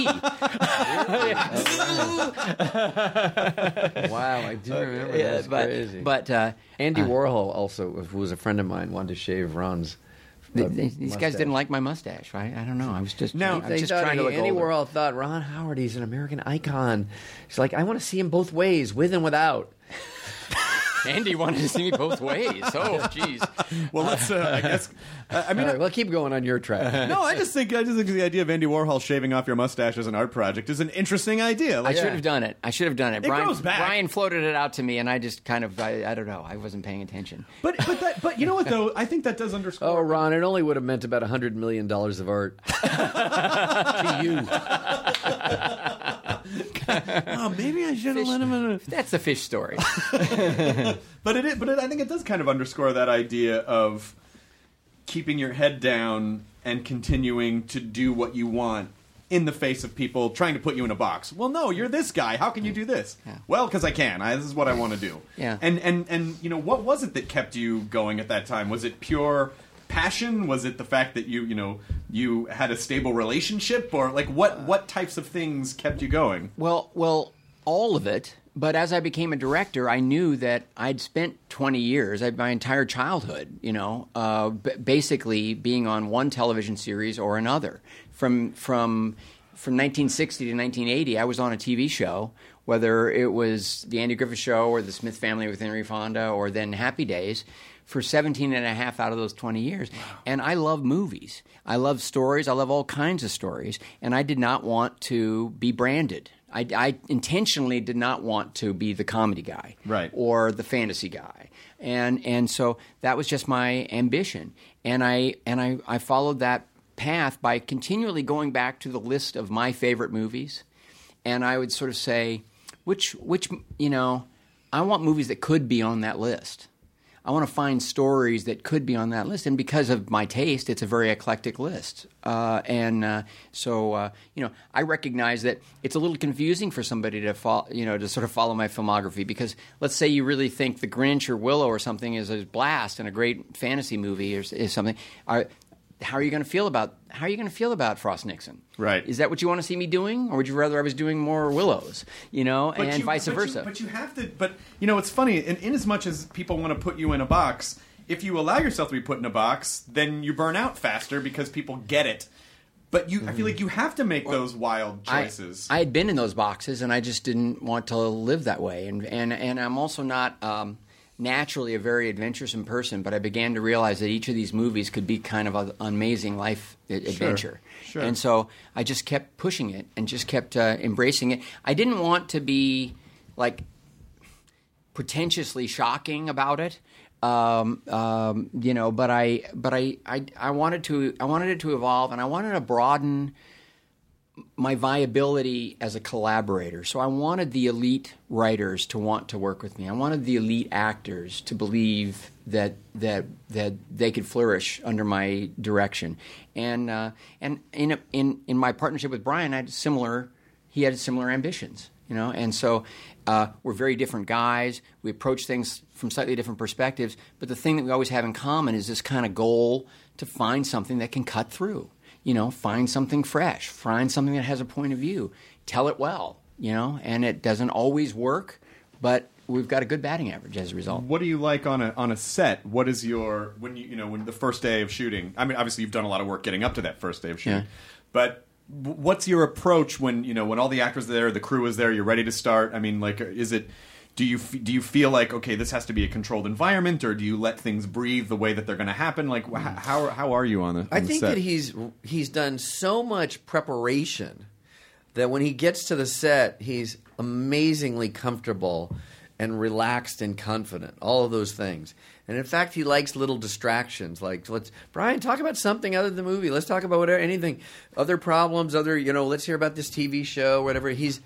Wow, I do remember that. That's crazy. But Andy Warhol also, who was a friend of mine, wanted to shave Ron's these guys didn't like my mustache, right? I don't know. I was just trying to look Andy older. Warhol thought Ron Howard, he's an American icon. He's like, I want to see him both ways, with and without. Andy wanted to see me both ways. Oh, jeez. Well, let's. I guess. I mean, well, keep going on your track. No, I just think the idea of Andy Warhol shaving off your mustache as an art project is an interesting idea. I should have done it. It grows back. Brian floated it out to me, and I just kind of, I don't know. I wasn't paying attention. But you know what though? I think that does underscore. Oh, Ron, it only would have meant about $100 million of art to you. Oh, maybe I should have let him. That's the fish story. But I think it does kind of underscore that idea of keeping your head down and continuing to do what you want in the face of people trying to put you in a box. Well, no, you're this guy. How can you do this? Yeah. Well, because I can. This is what I want to do. Yeah. And what was it that kept you going at that time? Was it pure passion? Was it the fact that you had a stable relationship, or like what types of things kept you going? Well, all of it. But as I became a director, I knew that I'd spent 20 years, my entire childhood, basically being on one television series or another. From from 1960 to 1980, I was on a TV show, whether it was the Andy Griffith Show or the Smith Family with Henry Fonda or then Happy Days, for 17 and a half out of those 20 years. Wow. And I love movies. I love stories. I love all kinds of stories. And I did not want to be branded. I intentionally did not want to be the comedy guy, right, or the fantasy guy. And so that was just my ambition. And I followed that path by continually going back to the list of my favorite movies. And I would sort of say, which I want movies that could be on that list. I want to find stories that could be on that list, and because of my taste, it's a very eclectic list. So I recognize that it's a little confusing for somebody to sort of follow my filmography, because let's say you really think The Grinch or Willow or something is a blast and a great fantasy movie or is something. How are you going to feel about Frost Nixon? Right. Is that what you want to see me doing, or would you rather I was doing more Willows? And vice versa. But you have to. But it's funny. In as much as people want to put you in a box, if you allow yourself to be put in a box, then you burn out faster because people get it. But I feel like you have to make those wild choices. I had been in those boxes, and I just didn't want to live that way. And I'm also not. Naturally a very adventuresome person, but I began to realize that each of these movies could be kind of an amazing life adventure. Sure. And so I just kept pushing it and just kept embracing it. I didn't want to be like pretentiously shocking about it, but I wanted it to evolve, and I wanted to broaden my viability as a collaborator. So I wanted the elite writers to want to work with me. I wanted the elite actors to believe that they could flourish under my direction. And in my partnership with Brian, he had similar ambitions. And so we're very different guys. We approach things from slightly different perspectives. But the thing that we always have in common is this kind of goal to find something that can cut through. Find something fresh, find something that has a point of view, tell it well, and it doesn't always work, but we've got a good batting average as a result. What do you like on a set? What is when the first day of shooting? I mean, obviously you've done a lot of work getting up to that first day of shooting, but what's your approach when all the actors are there, the crew is there, you're ready to start? I mean, like, is it? Do you feel like, okay, this has to be a controlled environment, or do you let things breathe the way that they're going to happen? Like, how are you on the I think set? that he's done so much preparation that when he gets to the set, he's amazingly comfortable and relaxed and confident. All of those things. And in fact, he likes little distractions. Like, Brian, talk about something other than the movie. Let's talk about anything, other problems, let's hear about this TV show, whatever. He's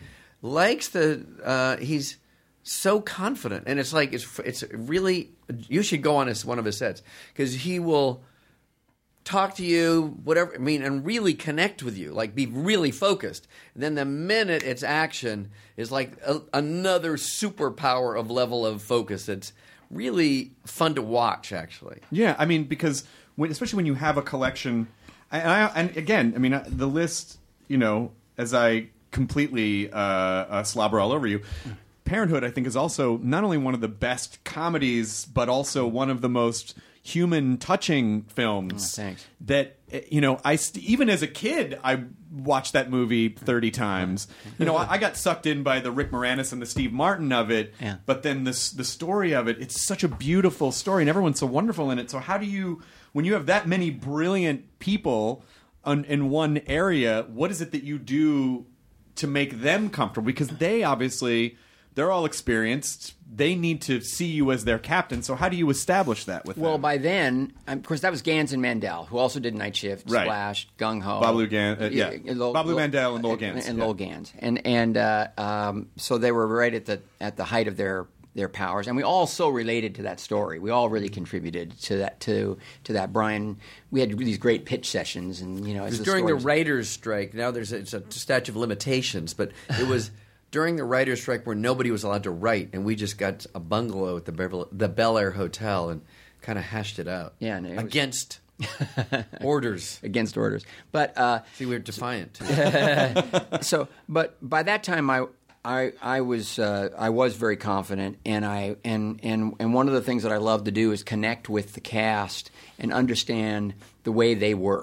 so confident, and it's like it's really. You should go on one of his sets, because he will talk to you, whatever. I mean, and really connect with you, like be really focused. And then the minute it's action is like another superpower of level of focus. It's really fun to watch, actually. Yeah, I mean, because especially when you have a collection, and again, I mean, the list, as I completely slobber all over you. Parenthood, I think, is also not only one of the best comedies, but also one of the most human, touching films. Oh, thanks. That even as a kid, I watched that movie 30 times. I got sucked in by the Rick Moranis and the Steve Martin of it. Yeah. But then the story of it, it's such a beautiful story, and everyone's so wonderful in it. So how do you, when you have that many brilliant people in one area, what is it that you do to make them comfortable? Because they obviously. They're all experienced. They need to see you as their captain. So how do you establish that with them? Well, by then, of course, that was Gans and Mandel, who also did Night Shift, right. Splash, Gung Ho. Bob Lou Gans, Bob Lou Mandel and Lowell Gans. And Lowell Gans. And so they were right at the height of their powers. And we all so related to that story. We all really contributed to that. Brian, we had these great pitch sessions. And, it was during the writer's strike. Now it's a statute of limitations, but it was... during the writer's strike where nobody was allowed to write, and we just got a bungalow at the Bel Air Hotel and kind of hashed it out. Yeah, and against orders. Against orders. But see, we were defiant too. But by that time, I was very confident, and one of the things that I love to do is connect with the cast and understand the way they work.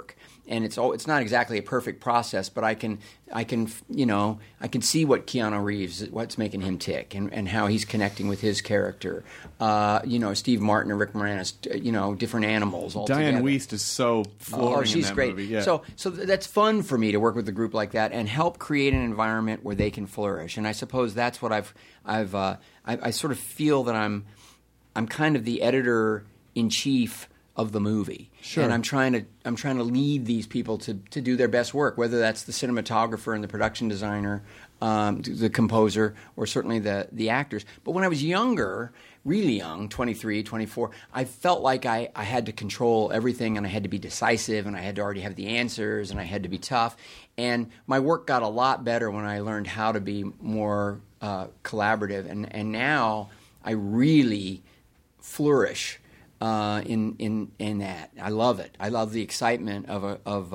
and it's not exactly a perfect process, but I can see what Keanu Reeves, what's making him tick, and how he's connecting with his character. Steve Martin and Rick Moranis, different animals all Diane together. Wiest is so flooring in she's that great. movie. Yeah. So that's fun for me to work with a group like that and help create an environment where they can flourish. And I suppose that's what I sort of feel that I'm kind of the editor in chief of the movie. Sure. And I'm trying to lead these people to do their best work, whether that's the cinematographer and the production designer, the composer, or certainly the actors. But when I was younger, really young, 23, 24, I felt like I had to control everything, and I had to be decisive, and I had to already have the answers, and I had to be tough. And my work got a lot better when I learned how to be more collaborative. And now I really flourish in that. I love it. I love the excitement of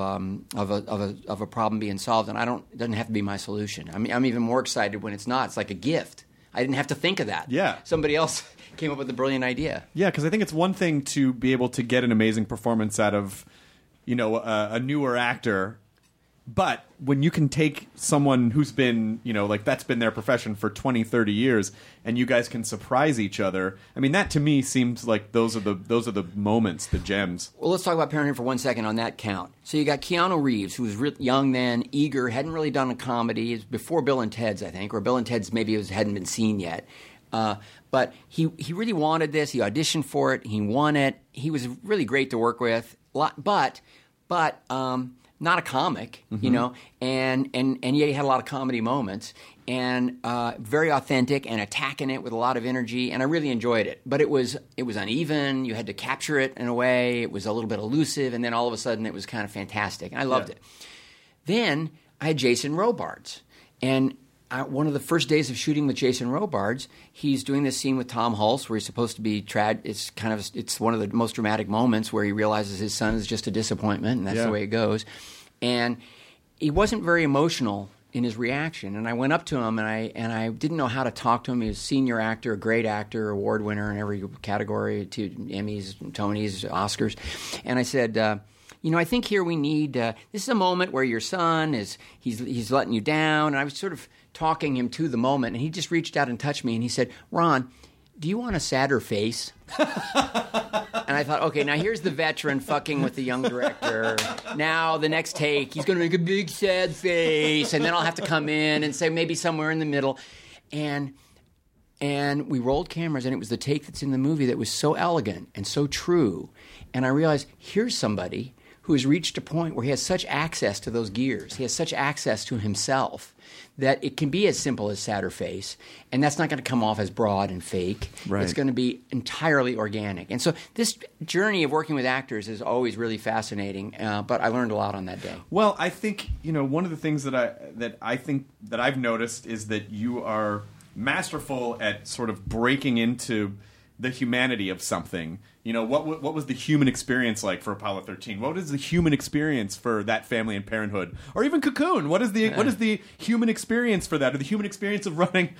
a problem being solved, and it doesn't have to be my solution. I'm even more excited when it's not. It's like a gift. I didn't have to think of that. Yeah. Somebody else came up with a brilliant idea. Yeah, because I think it's one thing to be able to get an amazing performance out of, a newer actor. But when you can take someone who's been, that's been their profession for 20, 30 years, and you guys can surprise each other, I mean, that to me seems like those are the moments, the gems. Well, let's talk about Parenthood for 1 second on that count. So you got Keanu Reeves, who was young then, eager, hadn't really done a comedy. It was before Bill and Ted's, I think, or Bill and Ted's maybe hadn't been seen yet. But he really wanted this. He auditioned for it. He won it. He was really great to work with. But not a comic, and yet he had a lot of comedy moments, and very authentic and attacking it with a lot of energy, and I really enjoyed it. But it was uneven. You had to capture it in a way. It was a little bit elusive, and then all of a sudden it was kind of fantastic, and I loved it. Then I had Jason Robards, and one of the first days of shooting with Jason Robards, he's doing this scene with Tom Hulce where he's supposed to be it's one of the most dramatic moments where he realizes his son is just a disappointment, and that's the way it goes. And he wasn't very emotional in his reaction, and I went up to him, and I didn't know how to talk to him. He was a senior actor, a great actor, award winner in every category, 2 Emmys, Tonys, Oscars. And I said, I think here we need this is a moment where your son he's letting you down. And I was sort of talking him to the moment, and he just reached out and touched me, and he said, Ron, do you want a sadder face? And I thought, okay, now here's the veteran fucking with the young director. Now the next take, he's going to make a big sad face, and then I'll have to come in and say maybe somewhere in the middle. And we rolled cameras, and it was the take that's in the movie that was so elegant and so true. And I realized, here's somebody who has reached a point where he has such access to those gears. He has such access to himself that it can be as simple as sadder face, and that's not going to come off as broad and fake. Right. It's going to be entirely organic. And so this journey of working with actors is always really fascinating, but I learned a lot on that day. Well, I think, one of the things that I think that I've noticed is that you are masterful at sort of breaking into the humanity of something. What was the human experience like for Apollo 13? What is the human experience for that family in Parenthood, or even Cocoon? What is the human experience for that, or the human experience of running,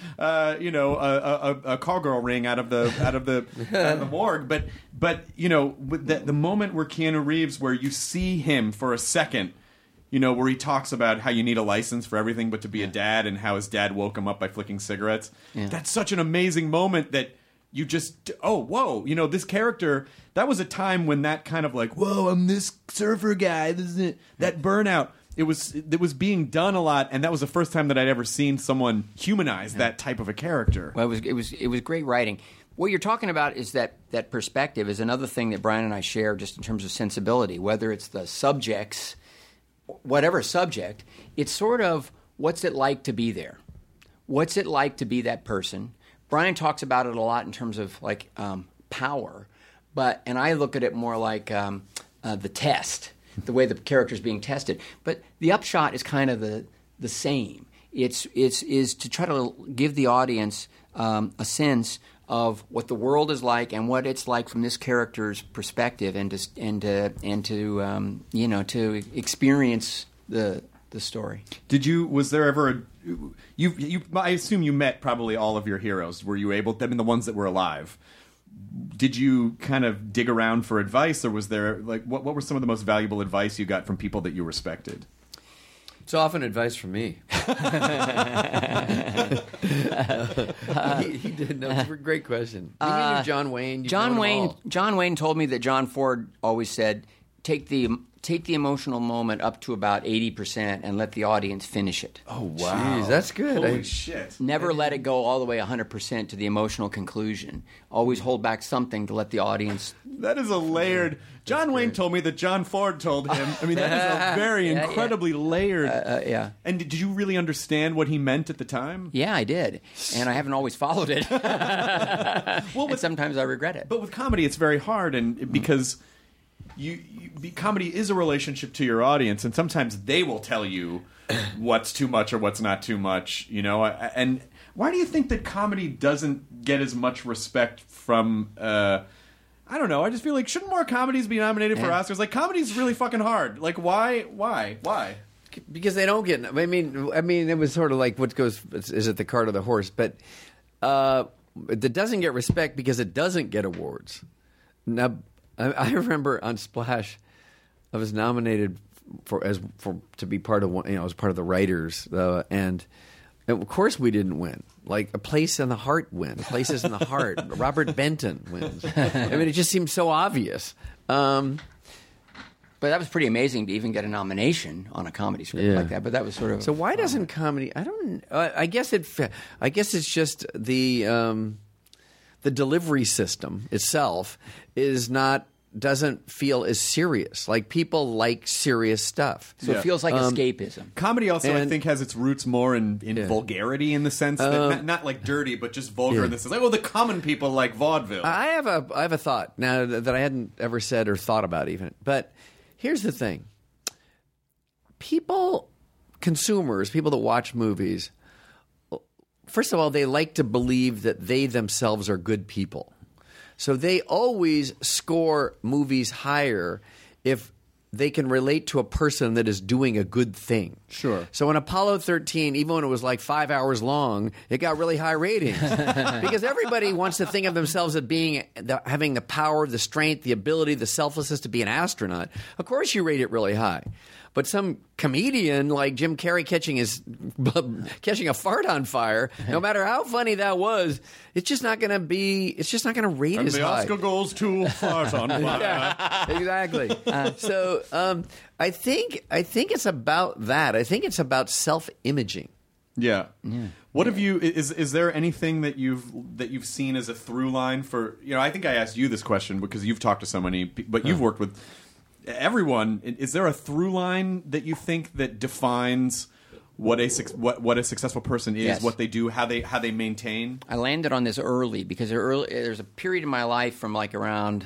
a cowgirl ring out of the morgue? But with the moment where Keanu Reeves, where you see him for a second, where he talks about how you need a license for everything but to be a dad, and how his dad woke him up by flicking cigarettes. Yeah. That's such an amazing moment that. You just, this character, that was a time when that kind of like, whoa, I'm this surfer guy, that burnout, it was being done a lot, and that was the first time that I'd ever seen someone humanize that type of a character. Well, it was great writing. What you're talking about is that perspective is another thing that Brian and I share just in terms of sensibility, whether it's the subjects, whatever subject, it's sort of what's it like to be there? What's it like to be that person? Brian talks about it a lot in terms of like power, and I look at it more like the test, the way the character's being tested. But the upshot is kind of the same. It's to try to give the audience a sense of what the world is like and what it's like from this character's perspective, and to experience the story. Was there ever I assume you met probably all of your heroes. Were you able, the ones that were alive, did you kind of dig around for advice, or was there like what were some of the most valuable advice you got from people that you respected? It's often advice from me. He did. No, it's a great question. You knew John Wayne. John Wayne told me that John Ford always said, take the emotional moment up to about 80% and let the audience finish it. Oh wow, Jeez, that's good. Holy shit! Never let it go all the way 100% to the emotional conclusion. Always hold back something to let the audience. That is a layered. John Wayne told me that John Ford told him. I mean, that is a very incredibly layered. Yeah. And did you really understand what he meant at the time? Yeah, I did, and I haven't always followed it. And sometimes I regret it. But with comedy, it's very hard, and because comedy is a relationship to your audience, and sometimes they will tell you what's too much or what's not too much. You know, and why do you think that comedy doesn't get as much respect from? I don't know. I just feel like shouldn't more comedies be nominated for Oscars? Like, comedy's really fucking hard. Like, why? Because they don't get. I mean, it was sort of like what goes. Is it the cart or the horse? But it doesn't get respect because it doesn't get awards. Now, I remember on Splash, I was nominated to be part of one. You know, as part of the writers, and of course we didn't win. Like A Place in the Heart wins. Places in the Heart. Robert Benton wins. I mean, it just seems so obvious. But that was pretty amazing to even get a nomination on a comedy script like that. But that was sort of. So why doesn't comedy? I don't. I guess it's just the delivery system itself doesn't feel as serious. Like, people like serious stuff. So it feels like escapism. Comedy also, I think, has its roots more in vulgarity, in the sense that not like dirty, but just vulgar in the sense. Like, well, the common people like vaudeville. I have a thought now that I hadn't ever said or thought about even. But here's the thing: consumers, people that watch movies, first of all, they like to believe that they themselves are good people. So they always score movies higher if they can relate to a person that is doing a good thing. Sure. So in Apollo 13, even when it was like 5 hours long, it got really high ratings. Because everybody wants to think of themselves as having the power, the strength, the ability, the selflessness to be an astronaut. Of course you rate it really high. But some comedian like Jim Carrey catching a fart on fire, no matter how funny that was, it's just not going to rate as high. And the Oscar goes to fart on fire. Yeah, exactly. So I think it's about that. I think it's about self-imaging. Yeah. What have you? Is there anything that you've seen as a through line for? You know, I think I asked you this question because you've talked to so many, but you've worked with everyone. Is there a through line that you think that defines what a successful person is, what they do, how they maintain? I landed on this early because there's a period in my life from like around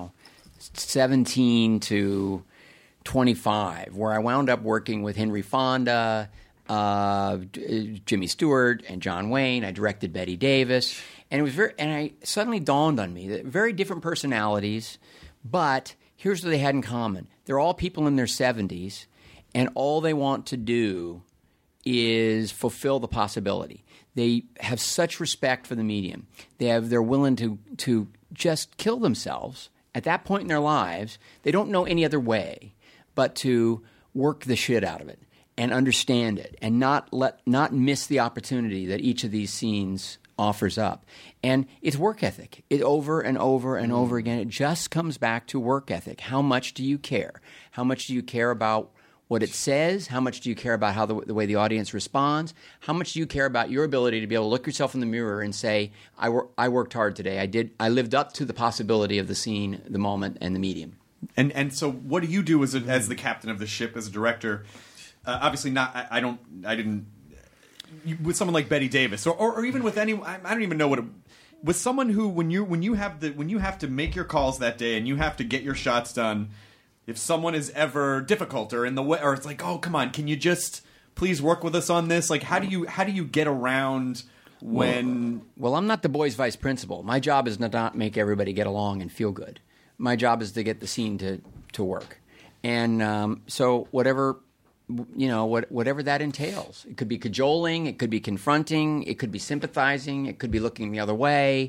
17 to 25 where I wound up working with Henry Fonda, Jimmy Stewart, and John Wayne. I directed Bette Davis, and it suddenly dawned on me that very different personalities, but here's what they had in common. They're all people in their 70s, and all they want to do is fulfill the possibility. They have such respect for the medium. They're willing to just kill themselves at that point in their lives. They don't know any other way but to work the shit out of it and understand it and not miss the opportunity that each of these scenes offers up. And it's work ethic. It over and over and over again. It just comes back to work ethic. How much do you care? How much do you care about what it says? How much do you care about how the way the audience responds? How much do you care about your ability to be able to look yourself in the mirror and say, I worked hard today. I lived up to the possibility of the scene, the moment, and the medium. And so what do you do as the captain of the ship, as a director? Obviously not. I didn't. With someone like Bette Davis, or even with anyone, I don't even know what. With someone who, when you have to make your calls that day and you have to get your shots done, if someone is ever difficult or in the way, or it's like, oh come on, can you just please work with us on this? Like, how do you get around when? Well, I'm not the boys' vice principal. My job is not make everybody get along and feel good. My job is to get the scene to work, and so whatever that entails. It could be cajoling, it could be confronting, it could be sympathizing, it could be looking the other way.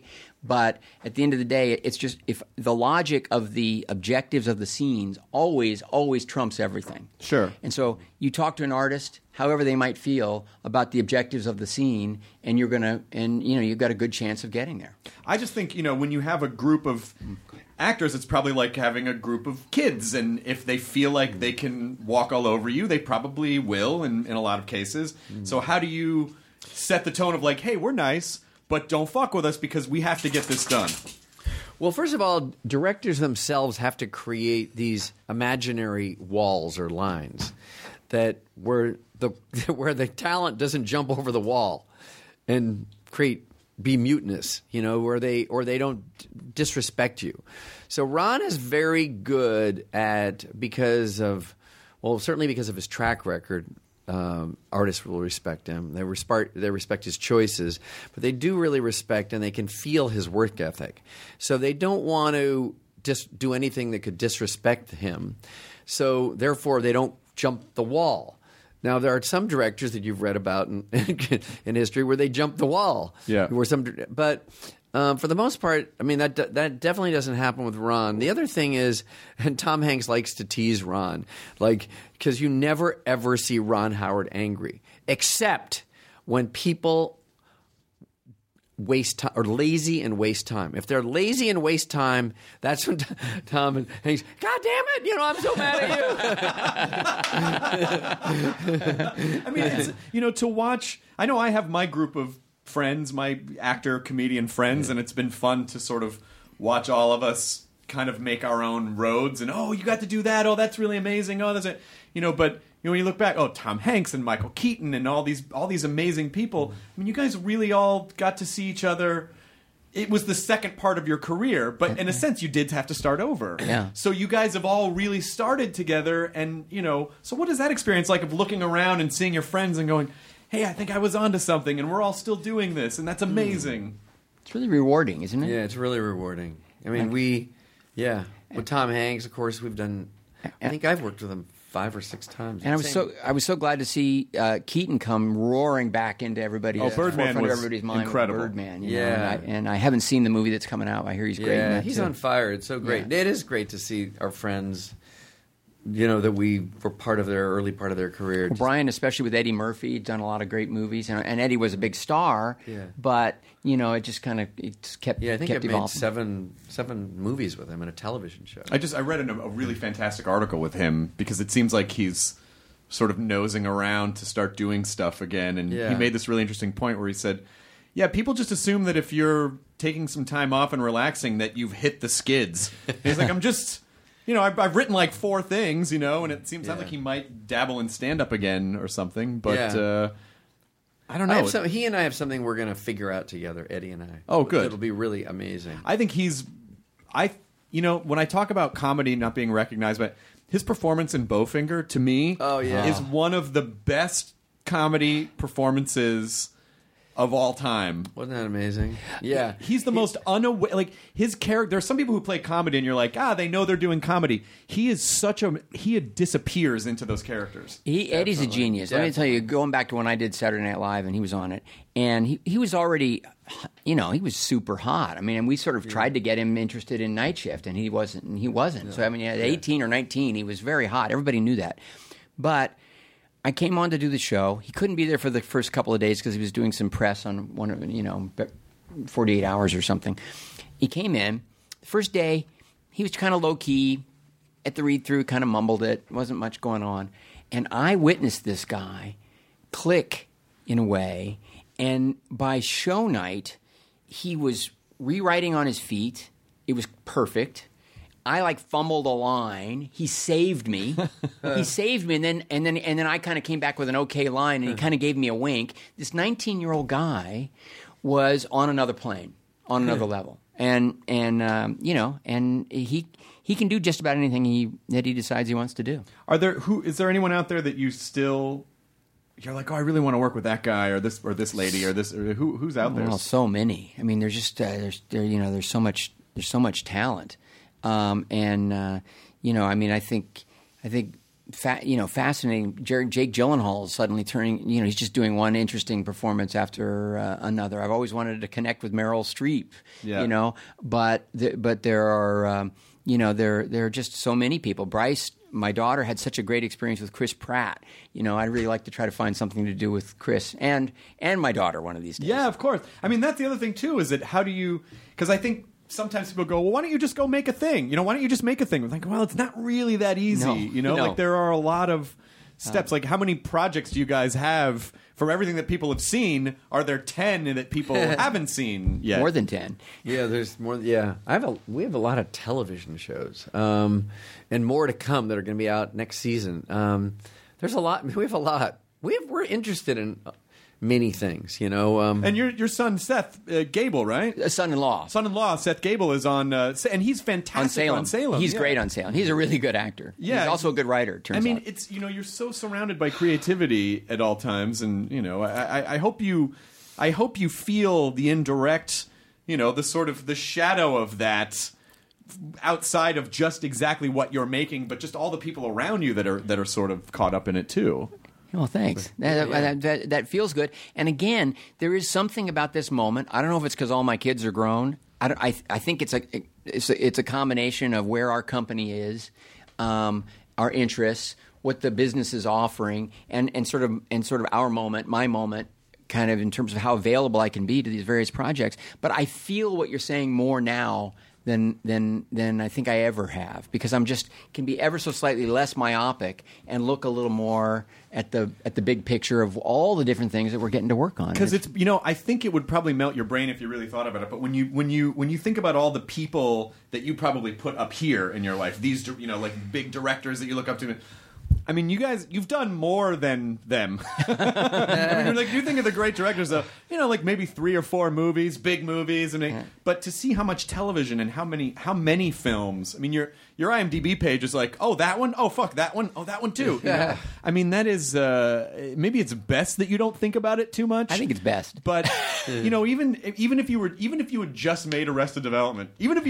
But at the end of the day, it's just if the logic of the objectives of the scenes always trumps everything. Sure. And so you talk to an artist, however they might feel about the objectives of the scene, and you've got a good chance of getting there. I just think, when you have a group of actors, it's probably like having a group of kids, and if they feel like they can walk all over you, they probably will in a lot of cases. So how do you set the tone of like, hey, we're nice, but don't fuck with us because we have to get this done? Well, first of all, directors themselves have to create these imaginary walls or lines that where the talent doesn't jump over the wall and be mutinous, or they don't disrespect you. So Ron is very good at certainly because of his track record. Artists will respect him. They respect his choices, but they do really respect and they can feel his work ethic. So they don't want to just do anything that could disrespect him. So therefore, they don't jump the wall. Now, there are some directors that you've read about in history where they jump the wall. Yeah. But for the most part, I mean, that definitely doesn't happen with Ron. The other thing is, and Tom Hanks likes to tease Ron, because you never, ever see Ron Howard angry, except when people waste time, or lazy and waste time. If they're lazy and waste time, that's when Tom and Hanks, God damn it, I'm so mad at you. I mean, it's, to watch, I know I have my group of friends, my actor, comedian friends, and it's been fun to sort of watch all of us kind of make our own roads and, oh, you got to do that, oh, that's really amazing, oh, that's it. But when you look back, oh, Tom Hanks and Michael Keaton and all these amazing people, I mean, you guys really all got to see each other. It was the second part of your career, but in a sense, you did have to start over. Yeah. So you guys have all really started together, and, so what is that experience like of looking around and seeing your friends and going, hey, I think I was onto something, and we're all still doing this, and that's amazing. It's really rewarding, isn't it? Yeah, it's really rewarding. I mean, with Tom Hanks, of course, we've done. I think I've worked with him 5 or 6 times. And I was so glad to see Keaton come roaring back into everybody's Birdman forefront was of everybody's mind. incredible. Birdman, Yeah. and I haven't seen the movie that's coming out. I hear he's great. In that he's too. on fire. It's so great. Yeah. It is great to see our friends. That we were part of their early part of their career. Well, Brian, especially with Eddie Murphy, done a lot of great movies, and Eddie was a big star. Yeah. But it just kept I think kept I've made evolving. seven movies with him in a television show. I read a really fantastic article with him because it seems like he's sort of nosing around to start doing stuff again, and Yeah. he made this really interesting point where he said, yeah, people just assume that if you're taking some time off and relaxing that you've hit the skids. And he's like, I'm just... I've written like 4 things, and it sounds like he might dabble in stand-up again or something, but I don't know. He and I have something we're going to figure out together, Eddie and I. Oh, good. It'll be really amazing. I think when I talk about comedy not being recognized, but his performance in Bowfinger, to me, is one of the best comedy performances of all time. Wasn't that amazing? Yeah. He's the most unaware. Like, his character, there are some people who play comedy and you're like, they know they're doing comedy. He disappears into those characters. Eddie's a genius. Let me tell you, going back to when I did Saturday Night Live and he was on it, and he was already, he was super hot. I mean, and we sort of tried to get him interested in Night Shift, and he wasn't. No. So, I mean, at 18 or 19, he was very hot. Everybody knew that. But I came on to do the show. He couldn't be there for the first couple of days because he was doing some press on 48 hours or something. He came in. The first day, he was kind of low-key. At the read-through, kind of mumbled it. Wasn't much going on. And I witnessed this guy click in a way. And by show night, he was rewriting on his feet. It was perfect. I fumbled a line. He saved me. And then I kind of came back with an okay line, and he kind of gave me a wink. This 19-year-old guy was on another plane, on another level, and he can do just about anything that he decides he wants to do. Is there anyone out there that you're like, oh, I really want to work with that guy or this lady or this, or who's out there? Well, so many. I mean, there's just there's so much talent. I mean, I think fascinating. Jake Gyllenhaal is suddenly turning. He's just doing one interesting performance after another. I've always wanted to connect with Meryl Streep. Yeah. But there are there are just so many people. Bryce, my daughter, had such a great experience with Chris Pratt. I'd really like to try to find something to do with Chris and my daughter one of these days. Yeah, of course. I mean, that's the other thing too. Is that how do you? Because I think sometimes people go, well, why don't you just go make a thing? Why don't you just make a thing? We're like, well, it's not really that easy. No. Like there are a lot of steps. Like how many projects do you guys have for everything that people have seen? Are there 10 that people haven't seen yet? More than 10. Yeah, there's more. Yeah, we have a lot of television shows, and more to come that are going to be out next season. There's a lot. We have a lot. We're interested in many things, And your son Seth Gable, right? Son-in-law Seth Gable is on, and he's fantastic on Salem. He's yeah. great on Salem. He's a really good actor. Yeah, he's also a good writer. Turns out. It's you're so surrounded by creativity at all times, and I hope you feel the indirect, the sort of the shadow of that outside of just exactly what you're making, but just all the people around you that are sort of caught up in it too. Well, thanks. That feels good. And again, there is something about this moment. I don't know if it's because all my kids are grown. I think it's a combination of where our company is, our interests, what the business is offering, and sort of our moment, my moment, kind of in terms of how available I can be to these various projects. But I feel what you're saying more now than I think I ever have, because I'm just can be ever so slightly less myopic and look a little more at the big picture of all the different things that we're getting to work on. Because it's I think it would probably melt your brain if you really thought about it. But when you think about all the people that you probably put up here in your life, these like big directors that you look up to. I mean, you guys, you've done more than them. I mean, like you think of the great directors of, like maybe 3 or 4 movies, big movies, but to see how much television and how many films. I mean, your IMDb page is like, oh, that one, oh fuck, that one, oh, that one too. I mean, that is maybe it's best that you don't think about it too much. I think it's best, but even if you had just made Arrested Development,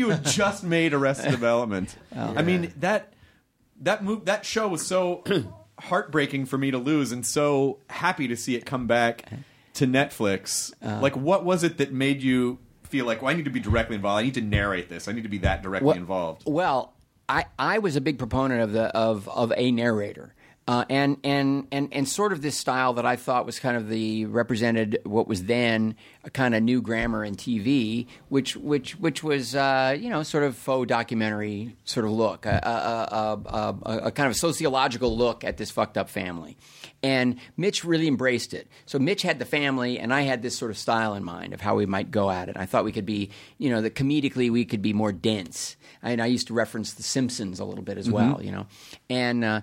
I mean that show was so heartbreaking for me to lose, and so happy to see it come back to Netflix. Like, what was it that made you feel like, well, I need to be directly involved? I need to narrate this. I need to be that directly involved. Well, I was a big proponent of a narrator. And sort of this style that I thought was kind of represented what was then a kind of new grammar in TV, which was sort of faux documentary sort of look, a kind of sociological look at this fucked up family. And Mitch really embraced it. So Mitch had the family, and I had this sort of style in mind of how we might go at it. I thought we could be, that comedically we could be more dense. And I used to reference The Simpsons a little bit as well, and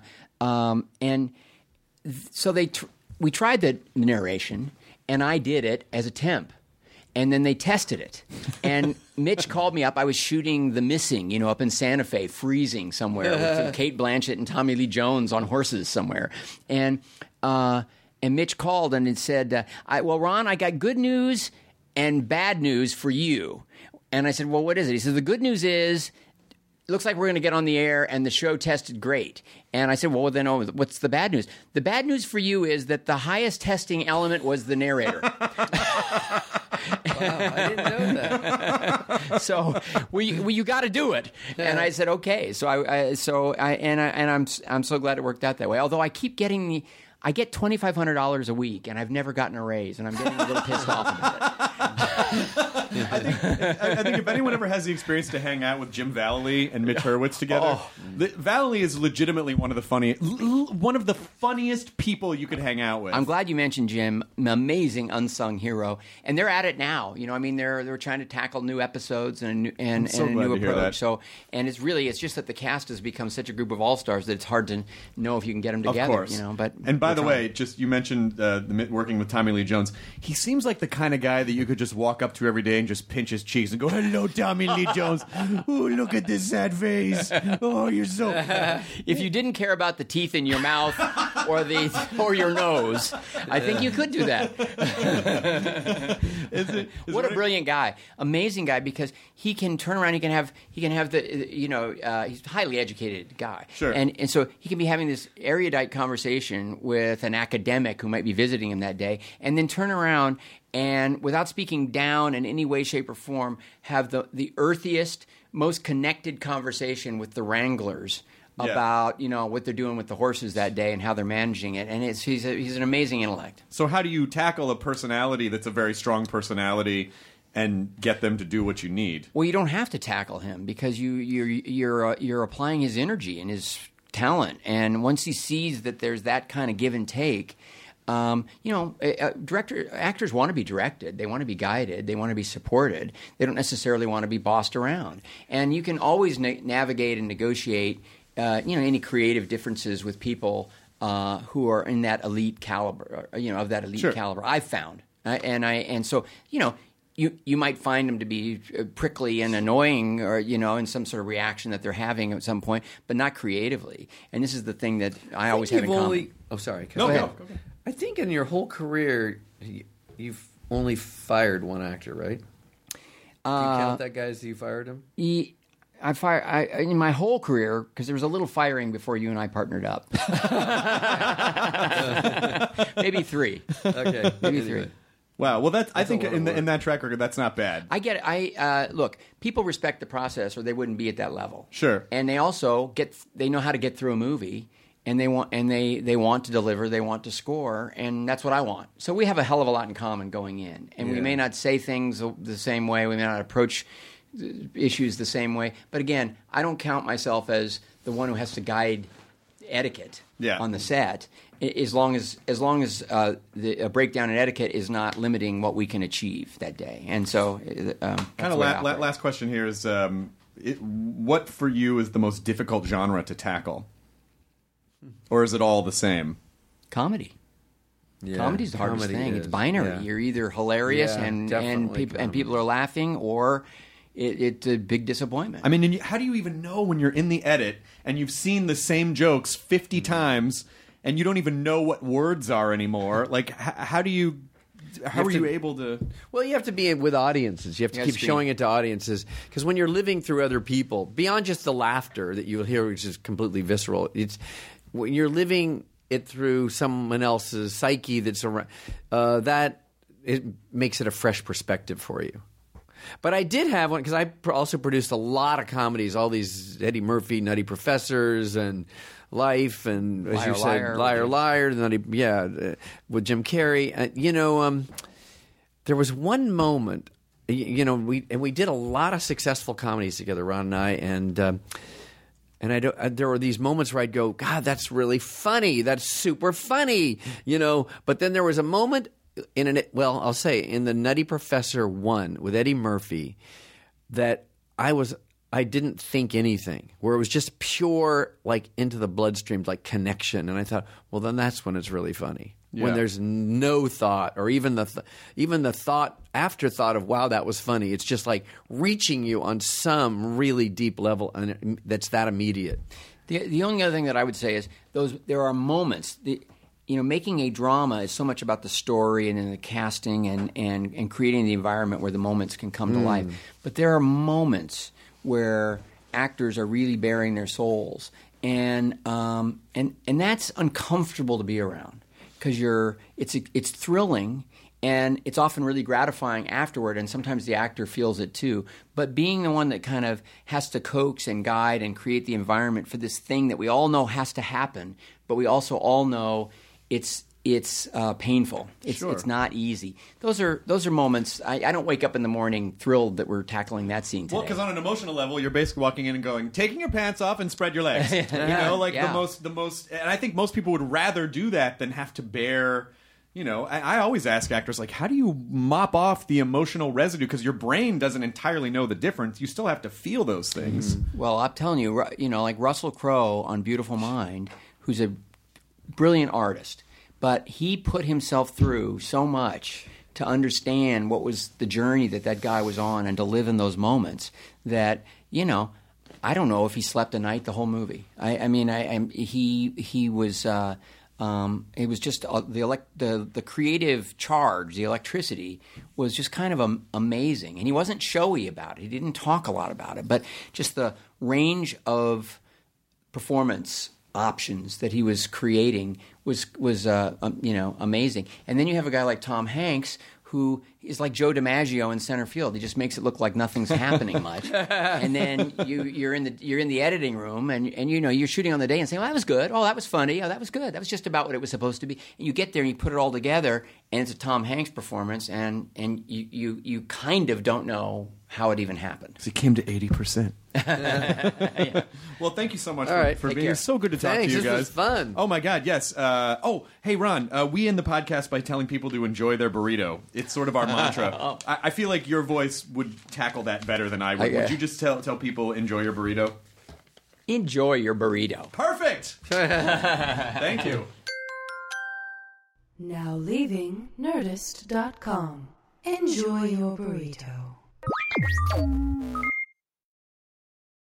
so we tried the narration, and I did it as a temp. And then they tested it. And Mitch called me up. I was shooting The Missing, up in Santa Fe, freezing somewhere with Kate Blanchett and Tommy Lee Jones on horses somewhere. And Mitch called and said, well, Ron, I got good news and bad news for you. And I said, well, what is it? He said, the good news is, it looks like we're going to get on the air, and the show tested great. And I said, well, then what's the bad news? The bad news for you is that the highest testing element was the narrator. Wow, I didn't know that. So you got to do it. And I said, okay. So I'm so glad it worked out that way. Although I keep getting I get $2,500 a week, and I've never gotten a raise, and I'm getting a little pissed off about it. I think if anyone ever has the experience to hang out with Jim Vallely and Mitch Hurwitz together, Vallely is legitimately one of the funniest people you could hang out with. I'm glad you mentioned Jim, an amazing unsung hero, and they're at it now. They're trying to tackle new episodes and a new approach. So, and it's just that the cast has become such a group of all stars that it's hard to know if you can get them together. Of course, and by the way, you mentioned working with Tommy Lee Jones. He seems like the kind of guy that you could just walk up to every day and just pinch his cheeks and go, "Hello, Tommy Lee Jones. Oh, look at this sad face. Oh, you're so." If you didn't care about the teeth in your mouth or your nose, I think you could do that. What a brilliant guy, amazing guy, because he can turn around. He can have the he's a highly educated guy, Sure. and so he can be having this erudite conversation with an academic who might be visiting him that day, and then turn around and, without speaking down in any way, shape, or form, have the earthiest, most connected conversation with the wranglers about what they're doing with the horses that day and how they're managing it. And he's an amazing intellect. So how do you tackle a personality that's a very strong personality and get them to do what you need? Well, you don't have to tackle him, because you're applying his energy and his talent. And once he sees that there's that kind of give and take, actors want to be directed. They want to be guided. They want to be supported. They don't necessarily want to be bossed around. And you can always navigate and negotiate any creative differences with people who are in that elite caliber, of that elite caliber. I've found, so you might find them to be prickly and annoying, or in some sort of reaction that they're having at some point, but not creatively. And this is the thing that I always have in common. Oh, sorry. No, Go go. ahead. I think in your whole career, you've only fired one actor, right? Do you count that guy as you fired him? In my whole career, because there was a little firing before you and I partnered up. Maybe 3. Okay, maybe 3. Wow. Well, I think a lot of in that track record, that's not bad. I get it. Look, people respect the process, or they wouldn't be at that level. Sure. And they also they know how to get through a movie, and they want to deliver, they want to score, and that's what I want. So we have a hell of a lot in common going in, and we may not say things the same way, we may not approach issues the same way, but again, I don't count myself as the one who has to guide etiquette on the set, as long as the breakdown in etiquette is not limiting what we can achieve that day. And so, kind of last question here is, what for you is the most difficult genre to tackle, or is it all the same? Comedy. Yeah, Comedy's the hardest thing. It's binary. Yeah. You're either hilarious and people are laughing, or it's a big disappointment. I mean, and how do you even know when you're in the edit and you've seen the same jokes 50 times and you don't even know what words are anymore? Like, how are you able to? Well, you have to be with audiences. You have to keep showing it to audiences, because when you're living through other people, beyond just the laughter that you'll hear, which is completely visceral, it's when you're living it through someone else's psyche that's around, that it makes it a fresh perspective for you. But I did have one, because I also produced a lot of comedies, all these Eddie Murphy, Nutty Professors, and Life, and as you said, Liar, Nutty, with Jim Carrey. There was one moment, we did a lot of successful comedies together, Ron and I, and there were these moments where I'd go, God, that's really funny, that's super funny, But then there was a moment in the Nutty Professor 1 with Eddie Murphy, that I didn't think anything, where it was just pure, like, into the bloodstream, like, connection. And I thought, well, then that's when it's really funny. Yeah. When there's no thought, or even the afterthought of, wow, that was funny. It's just like reaching you on some really deep level, and that's that immediate. The only other thing that I would say is there are moments. Making a drama is so much about the story and the casting and creating the environment where the moments can come to life. But there are moments where actors are really bearing their souls, and that's uncomfortable to be around, because it's thrilling, and it's often really gratifying afterward, and sometimes the actor feels it too. But being the one that kind of has to coax and guide and create the environment for this thing that we all know has to happen, but we also all know it's painful. It's not easy. Those are moments. I don't wake up in the morning thrilled that we're tackling that scene today. Well, because on an emotional level, you're basically walking in and going, taking your pants off and spread your legs. The most. And I think most people would rather do that than have to bear. I always ask actors, like, how do you mop off the emotional residue? Because your brain doesn't entirely know the difference. You still have to feel those things. Well, I'm telling you, like Russell Crowe on Beautiful Mind, who's a brilliant artist, but he put himself through so much to understand what was the journey that guy was on, and to live in those moments that, I don't know if he slept a night the whole movie. He was it was just the creative charge, the electricity was just kind of amazing. And he wasn't showy about it. He didn't talk a lot about it, but just the range of performance options that he was creating was amazing. And then you have a guy like Tom Hanks, who is like Joe DiMaggio in center field. He just makes it look like nothing's happening much. And then you're in the editing room, and you're shooting on the day and saying, "Oh, that was good. Oh, that was funny. Oh, that was good. That was just about what it was supposed to be." And you get there and you put it all together, and it's a Tom Hanks performance, and you kind of don't know how it even happened. So he came to 80%. Yeah. Well, thank you so much for being here. So good to talk to you guys. This was fun. Oh my God, yes. Hey Ron, we end the podcast by telling people to enjoy their burrito. It's sort of our mantra. I feel like your voice would tackle that better than I would. Would you just tell people enjoy your burrito? Enjoy your burrito. Perfect. Thank you. Now leaving Nerdist.com. Enjoy your burrito.